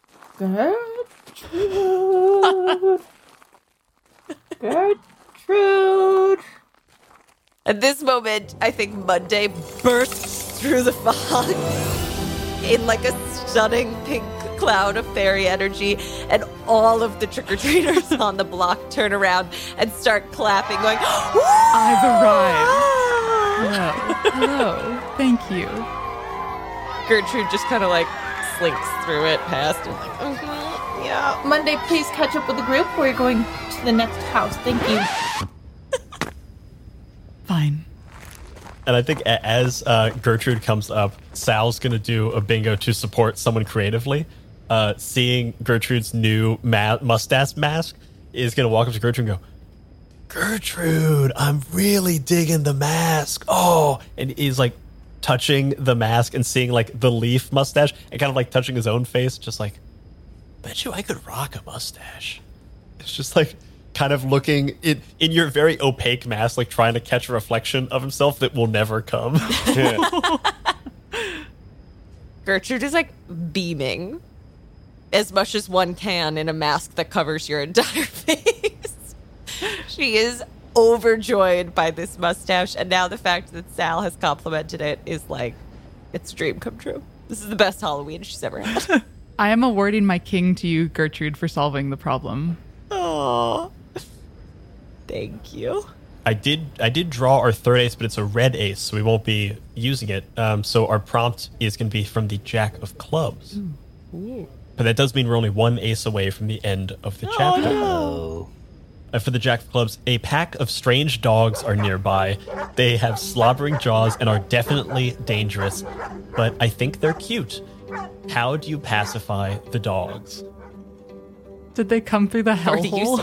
Gertrude, Gertrude. At this moment, I think Monday bursts through the fog in like a stunning pink cloud of fairy energy, and all of the trick-or-treaters on the block turn around and start clapping, going, I've arrived. Hello. Hello. Thank you. Gertrude just kind of like slinks through it past and like, mm-hmm, yeah. Monday, please catch up with the group. We're going to the next house. Thank you. Fine. And I think as uh, Gertrude comes up, Sal's going to do a bingo to support someone creatively. Uh, seeing Gertrude's new ma- mustache mask, is going to walk up to Gertrude and go, Gertrude, I'm really digging the mask. Oh, and he's like touching the mask and seeing like the leaf mustache and kind of like touching his own face, just like, bet you I could rock a mustache. It's just like kind of looking in, in your very opaque mask, like trying to catch a reflection of himself that will never come. Gertrude is like beaming as much as one can in a mask that covers your entire face. She is overjoyed by this mustache, and now the fact that Sal has complimented it is like, it's a dream come true. This is the best Halloween she's ever had. I am awarding my king to you, Gertrude, for solving the problem. Oh, thank you. I did I did draw our third ace, but it's a red ace, so we won't be using it. Um, so our prompt is going to be from the Jack of Clubs. Ooh. Ooh. But that does mean we're only one ace away from the end of the oh, chapter. No. Uh, for the Jack of Clubs, a pack of strange dogs are nearby. They have slobbering jaws and are definitely dangerous, but I think they're cute. How do you pacify the dogs? Did they come through the hellhole?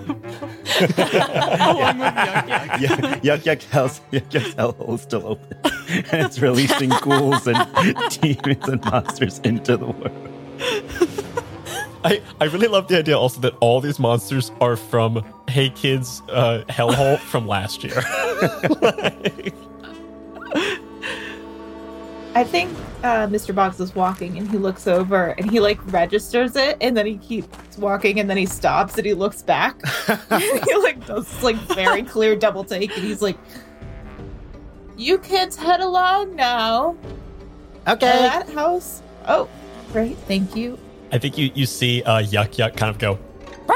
Along with Yuck Yuck. Yeah, Yuck Yuck Hell's, Yuck Yuck's hellhole is still open. And it's releasing ghouls and demons and monsters into the world. I, I really love the idea also that all these monsters are from Hey Kids uh, hellhole from last year. Like, I think uh, Mister Boggs is walking and he looks over and he like registers it, and then he keeps walking and then he stops and he looks back. He like does this, like very clear double take, and he's like, "You kids head along now." Okay. Uh, that house. Oh, great, thank you. I think you, you see uh, Yuck Yuck kind of go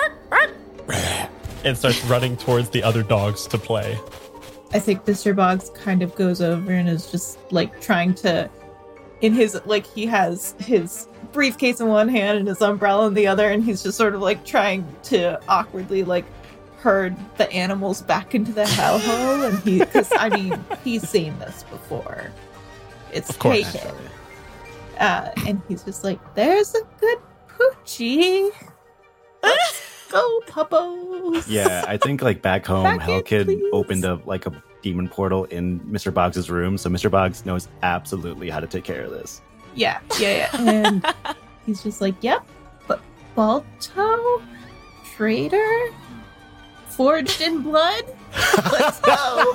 and starts running towards the other dogs to play. I think Mister Boggs kind of goes over and is just like trying to in his, like, he has his briefcase in one hand and his umbrella in the other, and he's just sort of like trying to awkwardly like herd the animals back into the hellhole. And he, because I mean, he's seen this before. It's Of course. taken. Uh, and he's just like, there's a good poochie. Let's go, puppos. Yeah, I think like back home, Back in, Hellkid please. opened a like a demon portal in Mister Boggs' room, so Mister Boggs knows absolutely how to take care of this. Yeah, yeah, yeah. And he's just like, yep, but Balto? Traitor? Forged in blood? Let's go.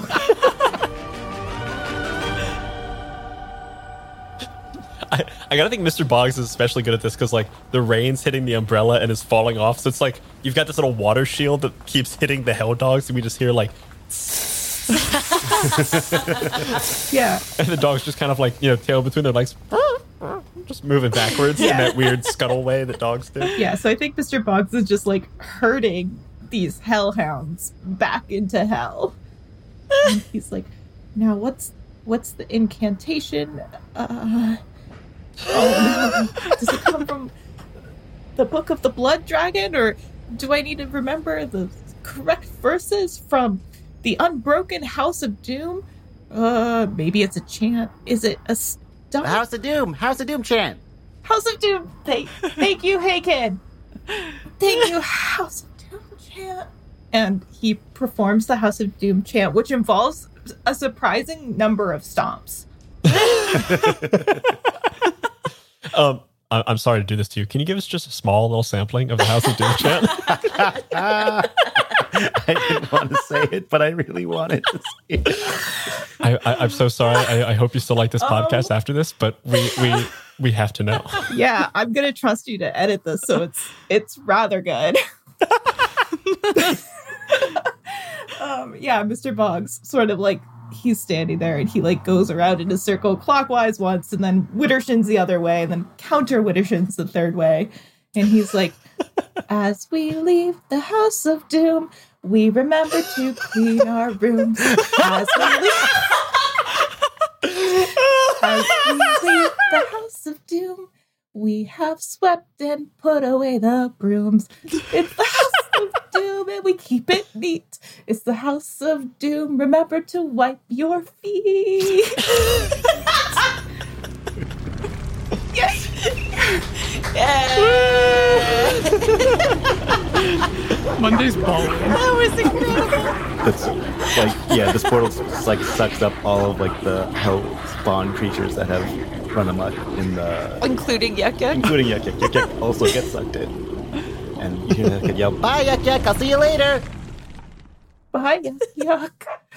I, I gotta think Mister Boggs is especially good at this because, like, the rain's hitting the umbrella and is falling off. So it's like you've got this little water shield that keeps hitting the hell dogs, and we just hear, like, yeah. and the dog's just kind of like, you know, tail between their legs, just moving backwards in Yeah. that weird scuttle way that dogs do. Yeah, so I think Mister Boggs is just like herding these hellhounds back into hell. And he's like, now what's what's the incantation? Uh, oh no. Does it come from the Book of the Blood Dragon, or do I need to remember the correct verses from the Unbroken House of Doom? Uh, maybe it's a chant. Is it a stump? The House of Doom. House of Doom chant. House of Doom. Thank, thank you, Hey Kid. Thank you, House of Doom chant. And he performs the House of Doom chant, which involves a surprising number of stomps. Um, I- I'm sorry to do this to you. Can you give us just a small little sampling of the House of Doom chant? I didn't want to say it, but I really wanted to say it. I, I, I'm so sorry. I, I hope you still like this Oh. podcast after this, but we we we have to know. Yeah, I'm gonna trust you to edit this, so it's it's rather good. um, yeah, Mister Boggs sort of like he's standing there and he like goes around in a circle clockwise once, and then Wittershins the other way, and then counter Wittershins the third way, and he's like, as we leave the House of Doom, we remember to clean our rooms. As we leave, as we leave the House of Doom, we have swept and put away the brooms. It's the House of Doom and we keep it neat. It's the House of Doom. Remember to wipe your feet. Yes. Monday's balling. That was incredible. That's like, yeah, this portal just like sucks up all of like the hell spawn creatures that have run amok in the, Including Yuck Yuck. including Yuck Yuck. Yuck Yuck also gets sucked in, and you hear that kid yell, "Bye, Bye, Yuck Yuck. I'll see you later. Bye, yuck.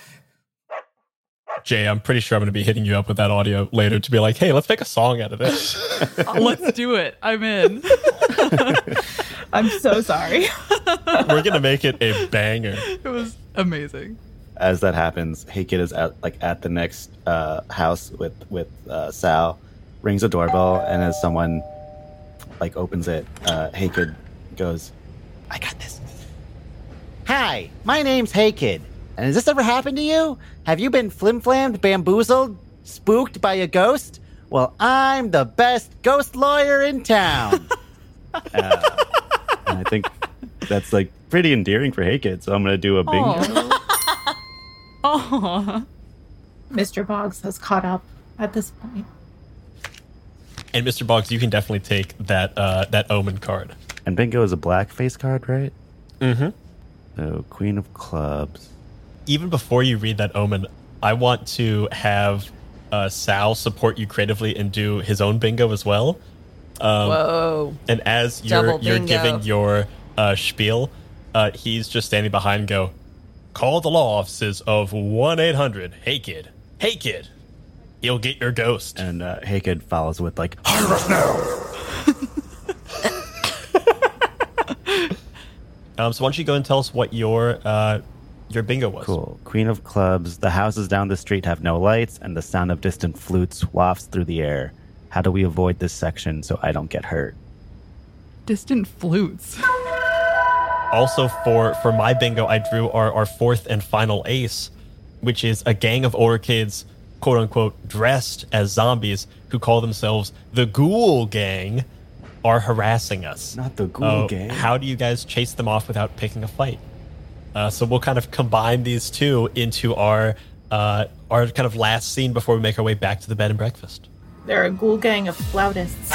Jay, I'm pretty sure I'm going to be hitting you up with that audio later to be like, hey, let's make a song out of this. Let's do it. I'm in. I'm so sorry. We're going to make it a banger. It was amazing. As that happens, Hey Kid is at like at the next uh, house with with uh, Sal, rings a doorbell, and as someone like opens it, uh, Hey Kid goes, "I got this." Hi, my name's Hey Kid. And has this ever happened to you? Have you been flim-flammed, bamboozled, spooked by a ghost? Well, I'm the best ghost lawyer in town. Uh, and I think that's like pretty endearing for Hey Kid, so I'm gonna do a bingo. Oh. Mister Boggs has caught up at this point. And Mister Boggs, you can definitely take that uh, that omen card. And bingo is a black face card, right? Mm-hmm. So Queen of Clubs. Even before you read that omen, I want to have uh, Sal support you creatively and do his own bingo as well. Um, Whoa. And as you're Double you're bingo. giving your uh, spiel, uh, he's just standing behind and go, call the law offices of one eight hundred Hey Kid. Hey Kid. He'll get your ghost. And uh, Hey Kid follows with like, hire us now! Um, so why don't you go and tell us what your uh, your bingo was? Cool. Queen of Clubs. The houses down the street have no lights, and the sound of distant flutes wafts through the air. How do we avoid this section so I don't get hurt? Distant flutes. Also, for, for my bingo, I drew our, our fourth and final ace, which is a gang of older kids quote unquote dressed as zombies who call themselves the Ghoul Gang are harassing us. Not the Ghoul Uh, Gang. How do you guys chase them off without picking a fight? Uh, so we'll kind of combine these two into our uh, our kind of last scene before we make our way back to the bed and breakfast. They're a ghoul gang of flautists.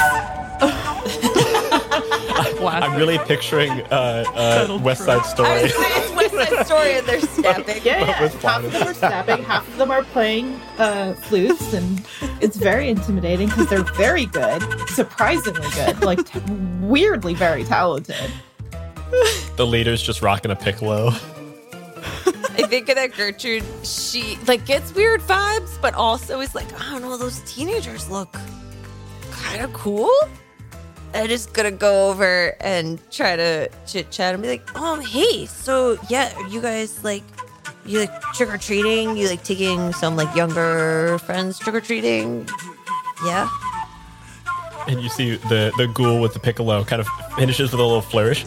I'm really picturing uh, uh, West Side Story. I was saying it's West Side Story and they're snapping. Yeah, yeah. With Half of them are snapping, half of them are playing uh, flutes, and it's very intimidating because they're very good, surprisingly good, like t- weirdly very talented. The leader's just rocking a piccolo. I think that Gertrude, she like gets weird vibes, but also is like, I don't know, those teenagers look kind of cool. I'm just gonna go over and try to chit chat and be like, um, hey, so yeah, are you guys like, you like trick or treating? You like taking some like younger friends trick or treating? Yeah. And you see the, the ghoul with the piccolo kind of finishes with a little flourish.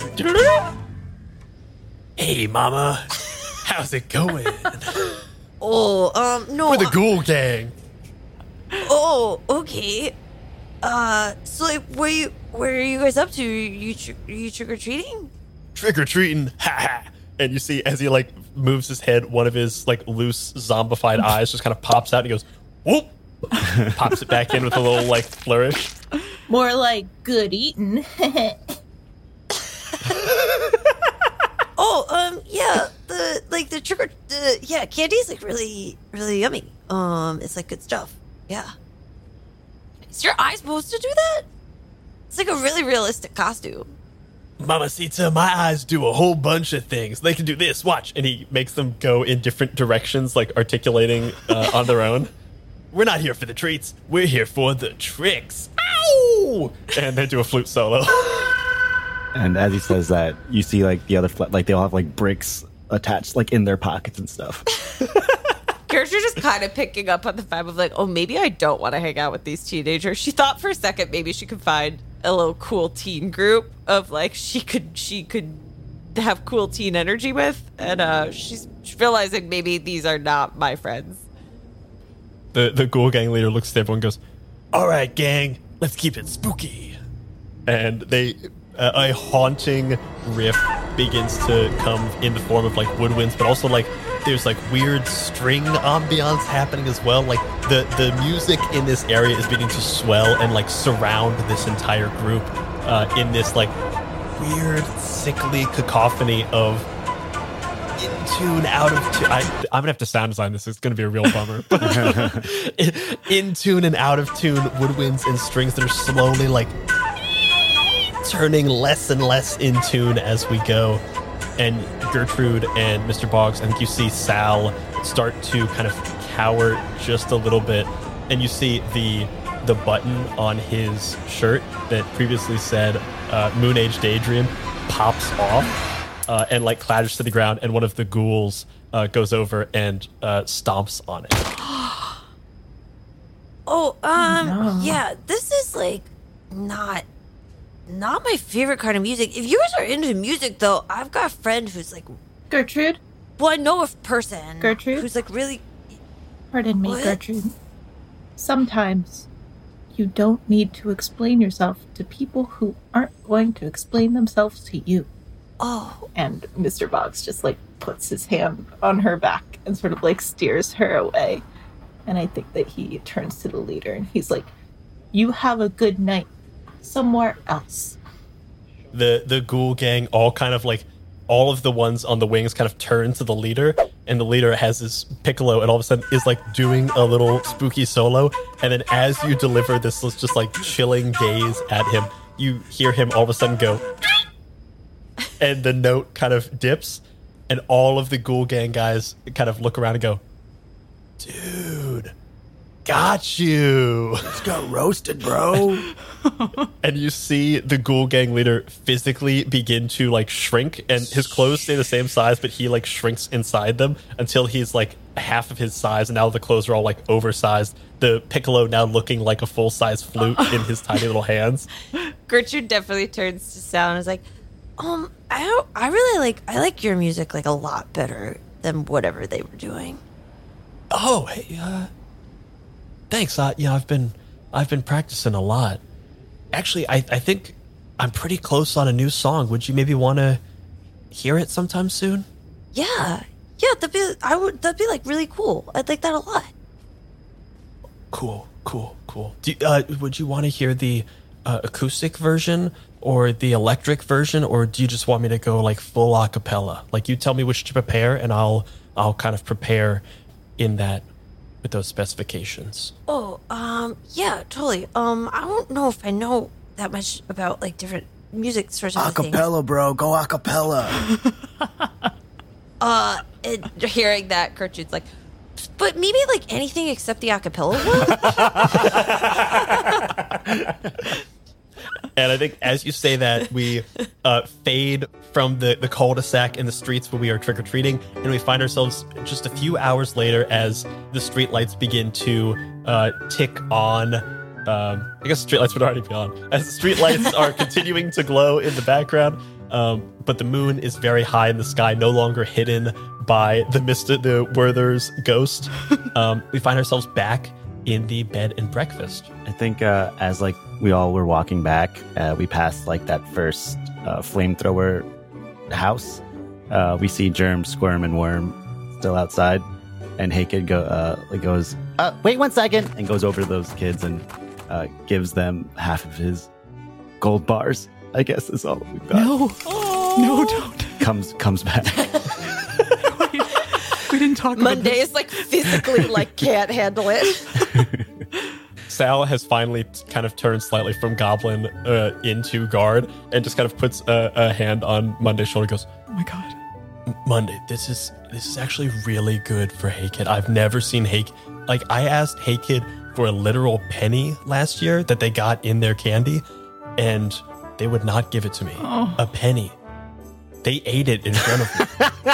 Hey, mama. How's it going? Oh, um, no. We're the Ghoul Gang. Oh, okay. Uh, so like, where you, where are you guys up to? You, tr- you trick or treating? Trick or treating. Ha ha. And you see as he like moves his head, one of his like loose zombified eyes just kind of pops out and he goes, whoop. Pops it back in with a little like flourish. More like good eating. Oh, um, yeah, the, like, the trick or, the, yeah, candy's, like, really, really yummy. Um, it's, like, good stuff. Yeah. Is your eye supposed to do that? It's, like, a really realistic costume. Mamacita, my eyes do a whole bunch of things. They can do this, watch. And he makes them go in different directions, like articulating uh, on their own. We're not here for the treats. We're here for the tricks. Ow! And they do a flute solo. And as he says that, you see like the other, fl- like they all have like bricks attached like in their pockets and stuff. Gertrude is kind of picking up on the vibe of like, oh, maybe I don't want to hang out with these teenagers. She thought for a second maybe she could find a little cool teen group of like she could she could have cool teen energy with, and uh, she's realizing maybe these are not my friends. The the Ghoul Gang leader looks at everyone and goes, all right, gang, let's keep it spooky. And they uh, a haunting riff begins to come in the form of like woodwinds, but also like there's like weird string ambiance happening as well. Like the the music in this area is beginning to swell and like surround this entire group uh, in this like weird sickly cacophony of in tune, out of tune. I, I'm gonna have to sound design this. It's gonna be a real bummer. In tune and out of tune woodwinds and strings that are slowly like turning less and less in tune as we go. And Gertrude and Mister Boggs, I think you see Sal start to kind of cower just a little bit, and you see the the button on his shirt that previously said uh, Moon Age Daydream pops off uh, and like clatters to the ground, and one of the ghouls uh, goes over and uh, stomps on it. Oh, um, No. yeah, this is like not not my favorite kind of music. If you guys are into music, though, I've got a friend who's like, Gertrude? well, I know a person Gertrude? who's like really. Pardon me, What? Gertrude. Sometimes you don't need to explain yourself to people who aren't going to explain themselves to you. Oh, And Mister Boggs just like puts his hand on her back and sort of like steers her away. And I think that he turns to the leader and he's like, you have a good night somewhere else. The the Ghoul Gang all kind of like all of the ones on the wings kind of turn to the leader, and the leader has this piccolo and all of a sudden is like doing a little spooky solo, and then as you deliver this just like chilling gaze at him, you hear him all of a sudden go and the note kind of dips, and all of the Ghoul Gang guys kind of look around and go, dude, got you. Just got roasted, bro. And you see the Ghoul Gang leader physically begin to like shrink, and his clothes stay the same size, but he like shrinks inside them until he's like half of his size, and now the clothes are all like oversized. The piccolo now looking like a full-size flute in his tiny little hands. Gertrude definitely turns to Sal and is like, um, I don't, I really like, I like your music like a lot better than whatever they were doing. Oh, hey, uh, thanks. Uh, you know, I've been I've been practicing a lot. Actually, I, I think I'm pretty close on a new song. Would you maybe want to hear it sometime soon? Yeah, yeah, that'd be I would that'd be like really cool. I'd like that a lot. Cool, cool, cool. Do you, uh, would you want to hear the uh, acoustic version or the electric version, or do you just want me to go like full a cappella? Like, you tell me which to prepare, and I'll I'll kind of prepare in that with those specifications. Oh, um, yeah, totally. Um, I don't know if I know that much about like different music sorts of things. Acapella, bro. Go acapella. uh, and hearing that, Gertrude's like, but maybe like anything except the acapella one. And I think as you say that, we uh, fade from the, the cul-de-sac in the streets where we are trick-or-treating, and we find ourselves just a few hours later as the streetlights begin to uh, tick on. Um, I guess streetlights would already be on. As the streetlights are continuing to glow in the background, um, but the moon is very high in the sky, no longer hidden by the Mister the Werther's ghost. Um, we find ourselves back in the bed and breakfast. I think uh, as like we all were walking back, uh, we passed like that first uh, flamethrower house. Uh, we see Germ, Squirm, and Worm still outside, and Haykid go uh, like goes, uh, "Wait one second," and goes over to those kids and uh, gives them half of his gold bars. I guess is all we've got. No, no, don't. Comes comes back. Wait, we didn't talk about Monday this. is like physically like can't handle it. Sal has finally kind of turned slightly from goblin uh, into guard and just kind of puts a, a hand on Monday's shoulder and goes, Oh my god. Monday, this is this is actually really good for Haykid. I've never seen Haykid. Like, I asked Haykid for a literal penny last year that they got in their candy, and they would not give it to me. Oh. A penny. They ate it in front of me.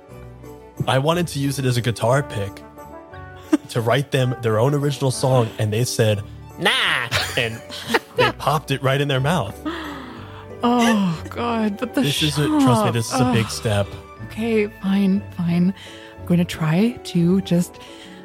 I wanted to use it as a guitar pick to write them their own original song, and they said, nah, and they popped it right in their mouth. Oh god, but the This is a, shop. trust me, this is a big Ugh. step. Okay, fine, fine. I'm going to try to just...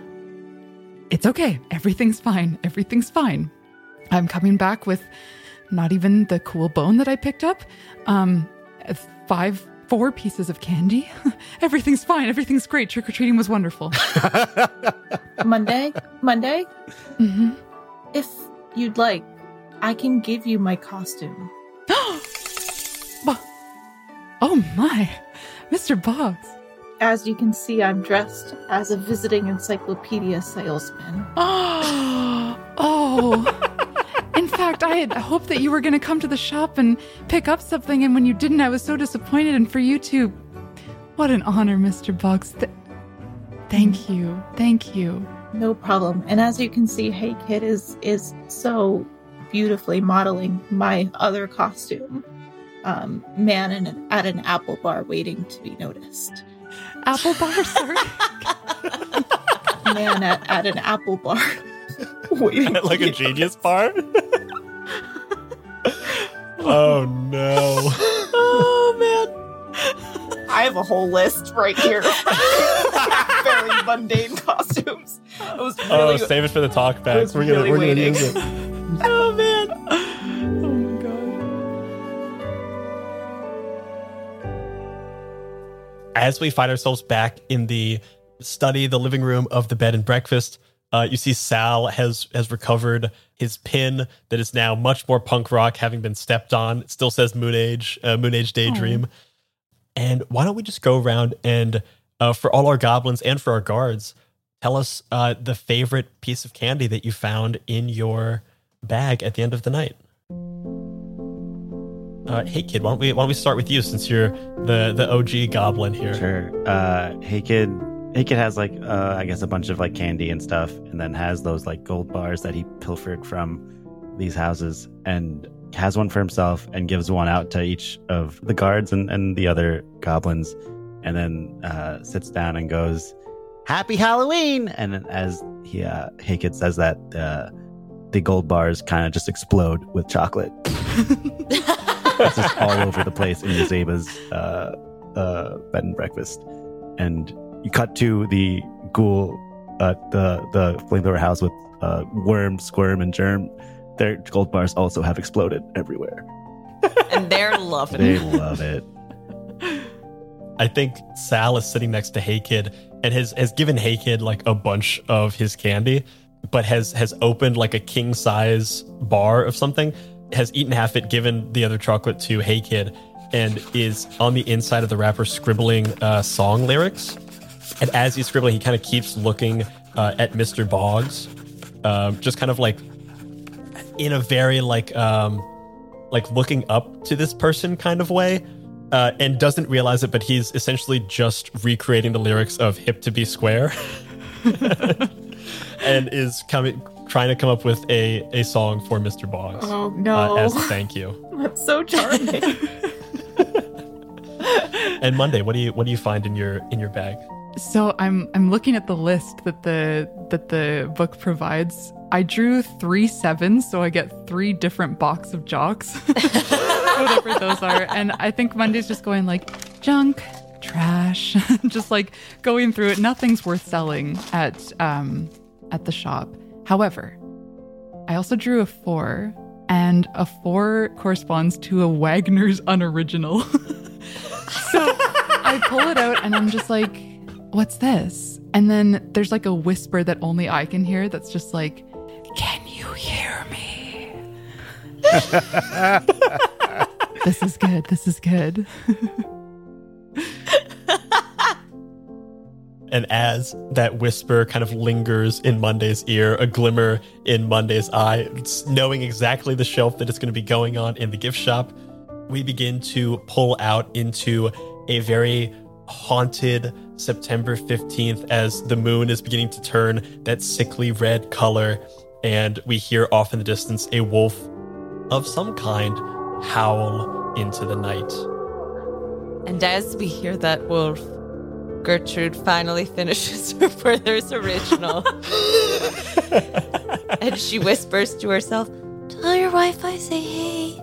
It's okay. Everything's fine. Everything's fine. I'm coming back with not even the cool bone that I picked up. Um, five, four pieces of candy. Everything's fine. Everything's great. Trick-or-treating was wonderful. Monday, Monday, Mm-hmm. if you'd like, I can give you my costume. Oh my, Mister Boggs. As you can see, I'm dressed as a visiting encyclopedia salesman. Oh, oh. In fact, I had hoped that you were going to come to the shop and pick up something, and when you didn't, I was so disappointed. And for you to, what an honor, Mister Boggs. Th- thank you, thank you. No problem. And as you can see, Haykid is is so beautifully modeling my other costume. Um, man in an, at an apple bar waiting to be noticed. Apple bar, sorry? Man at, at an apple bar waiting Like to a be genius bar? Oh no. Oh man. I have a whole list right here. Very mundane costumes. I was really, Oh, save it for the talk back. was We're gonna, really we're gonna waiting. use it. Oh man. Oh my god. As we find ourselves back in the study, the living room of the bed and breakfast, uh, you see Sal has has recovered his pin that is now much more punk rock, having been stepped on. It still says Moon Age, uh, Moon Age Daydream. Oh. And why don't we just go around and, uh, for all our goblins and for our guards, tell us uh, the favorite piece of candy that you found in your bag at the end of the night. Uh, hey kid, why don't we why don't we start with you, since you're the the O G goblin here? Sure. Uh, hey kid. Hey kid has like uh, I guess a bunch of like candy and stuff, and then has those like gold bars that he pilfered from these houses, and has one for himself and gives one out to each of the guards and, and the other goblins, and then uh, sits down and goes, "Happy Halloween!" And then as he uh, Hey kid says that, uh, the gold bars kind of just explode with chocolate. It's just all over the place in Yuzeba's uh, uh, bed and breakfast. And you cut to the ghoul uh, the the flamethrower house with uh, Worm, Squirm, and Germ, their gold bars also have exploded everywhere. And they're loving They it. love it. I think Sal is sitting next to Hey Kid and has, has given Hey Kid like a bunch of his candy, but has has opened like a king size bar of something, has eaten half it, given the other chocolate to Hey Kid, and is on the inside of the wrapper scribbling uh, song lyrics. And as he's scribbling, he kind of keeps looking uh, at Mister Boggs, um, just kind of like in a very like um, like looking up to this person kind of way. Uh, and doesn't realize it, but he's essentially just recreating the lyrics of Hip to Be Square. And is coming, trying to come up with a, a song for Mister Boggs. Oh, no. Uh, as a thank you. That's so charming. And Monday, what do you what do you find in your in your bag? So I'm I'm looking at the list that the that the book provides. I drew three sevens, so I get three different box of jocks, whatever those are. And I think Monday's just going like junk, trash, just like going through it. Nothing's worth selling at um at the shop. However, I also drew a four, and a four corresponds to a Wagner's Unoriginal. So I pull it out, and I'm just like, what's this? And then there's like a whisper that only I can hear that's just like, can you hear me? This is good. This is good. And as that whisper kind of lingers in Monday's ear, a glimmer in Monday's eye, knowing exactly the shelf that it's going to be going on in the gift shop, we begin to pull out into a very haunted September fifteenth as the moon is beginning to turn that sickly red color, and we hear off in the distance a wolf of some kind howl into the night. And as we hear that wolf, Gertrude finally finishes her Werther's Original. And she whispers to herself, tell your wife I say hey.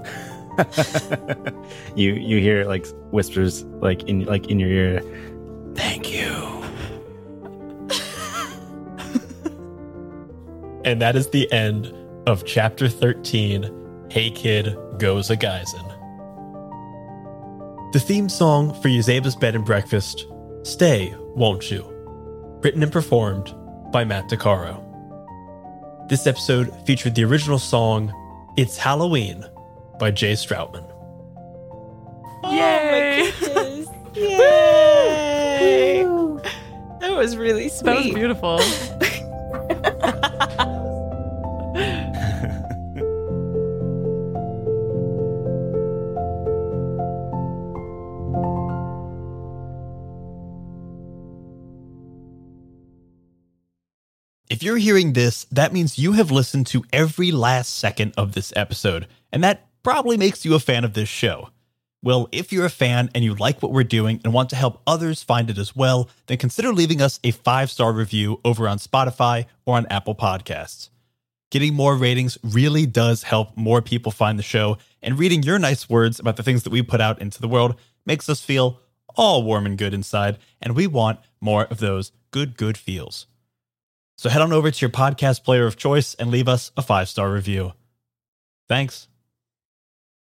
you you hear like whispers like in like in your ear. Thank you. And that is the end of chapter thirteen, Hey Kid Goes a Guysin. The theme song for Yuzeba's Bed and Breakfast, Stay, Won't You? Written and performed by Matt DeCaro. This episode featured the original song, It's Halloween, by Jay Stroutman. Yay! Oh Yay! That was really sweet. That was beautiful. If you're hearing this, that means you have listened to every last second of this episode, and that probably makes you a fan of this show. Well, if you're a fan and you like what we're doing and want to help others find it as well, then consider leaving us a five-star review over on Spotify or on Apple Podcasts. Getting more ratings really does help more people find the show, and reading your nice words about the things that we put out into the world makes us feel all warm and good inside, and we want more of those good, good feels. So head on over to your podcast player of choice and leave us a five-star review. Thanks.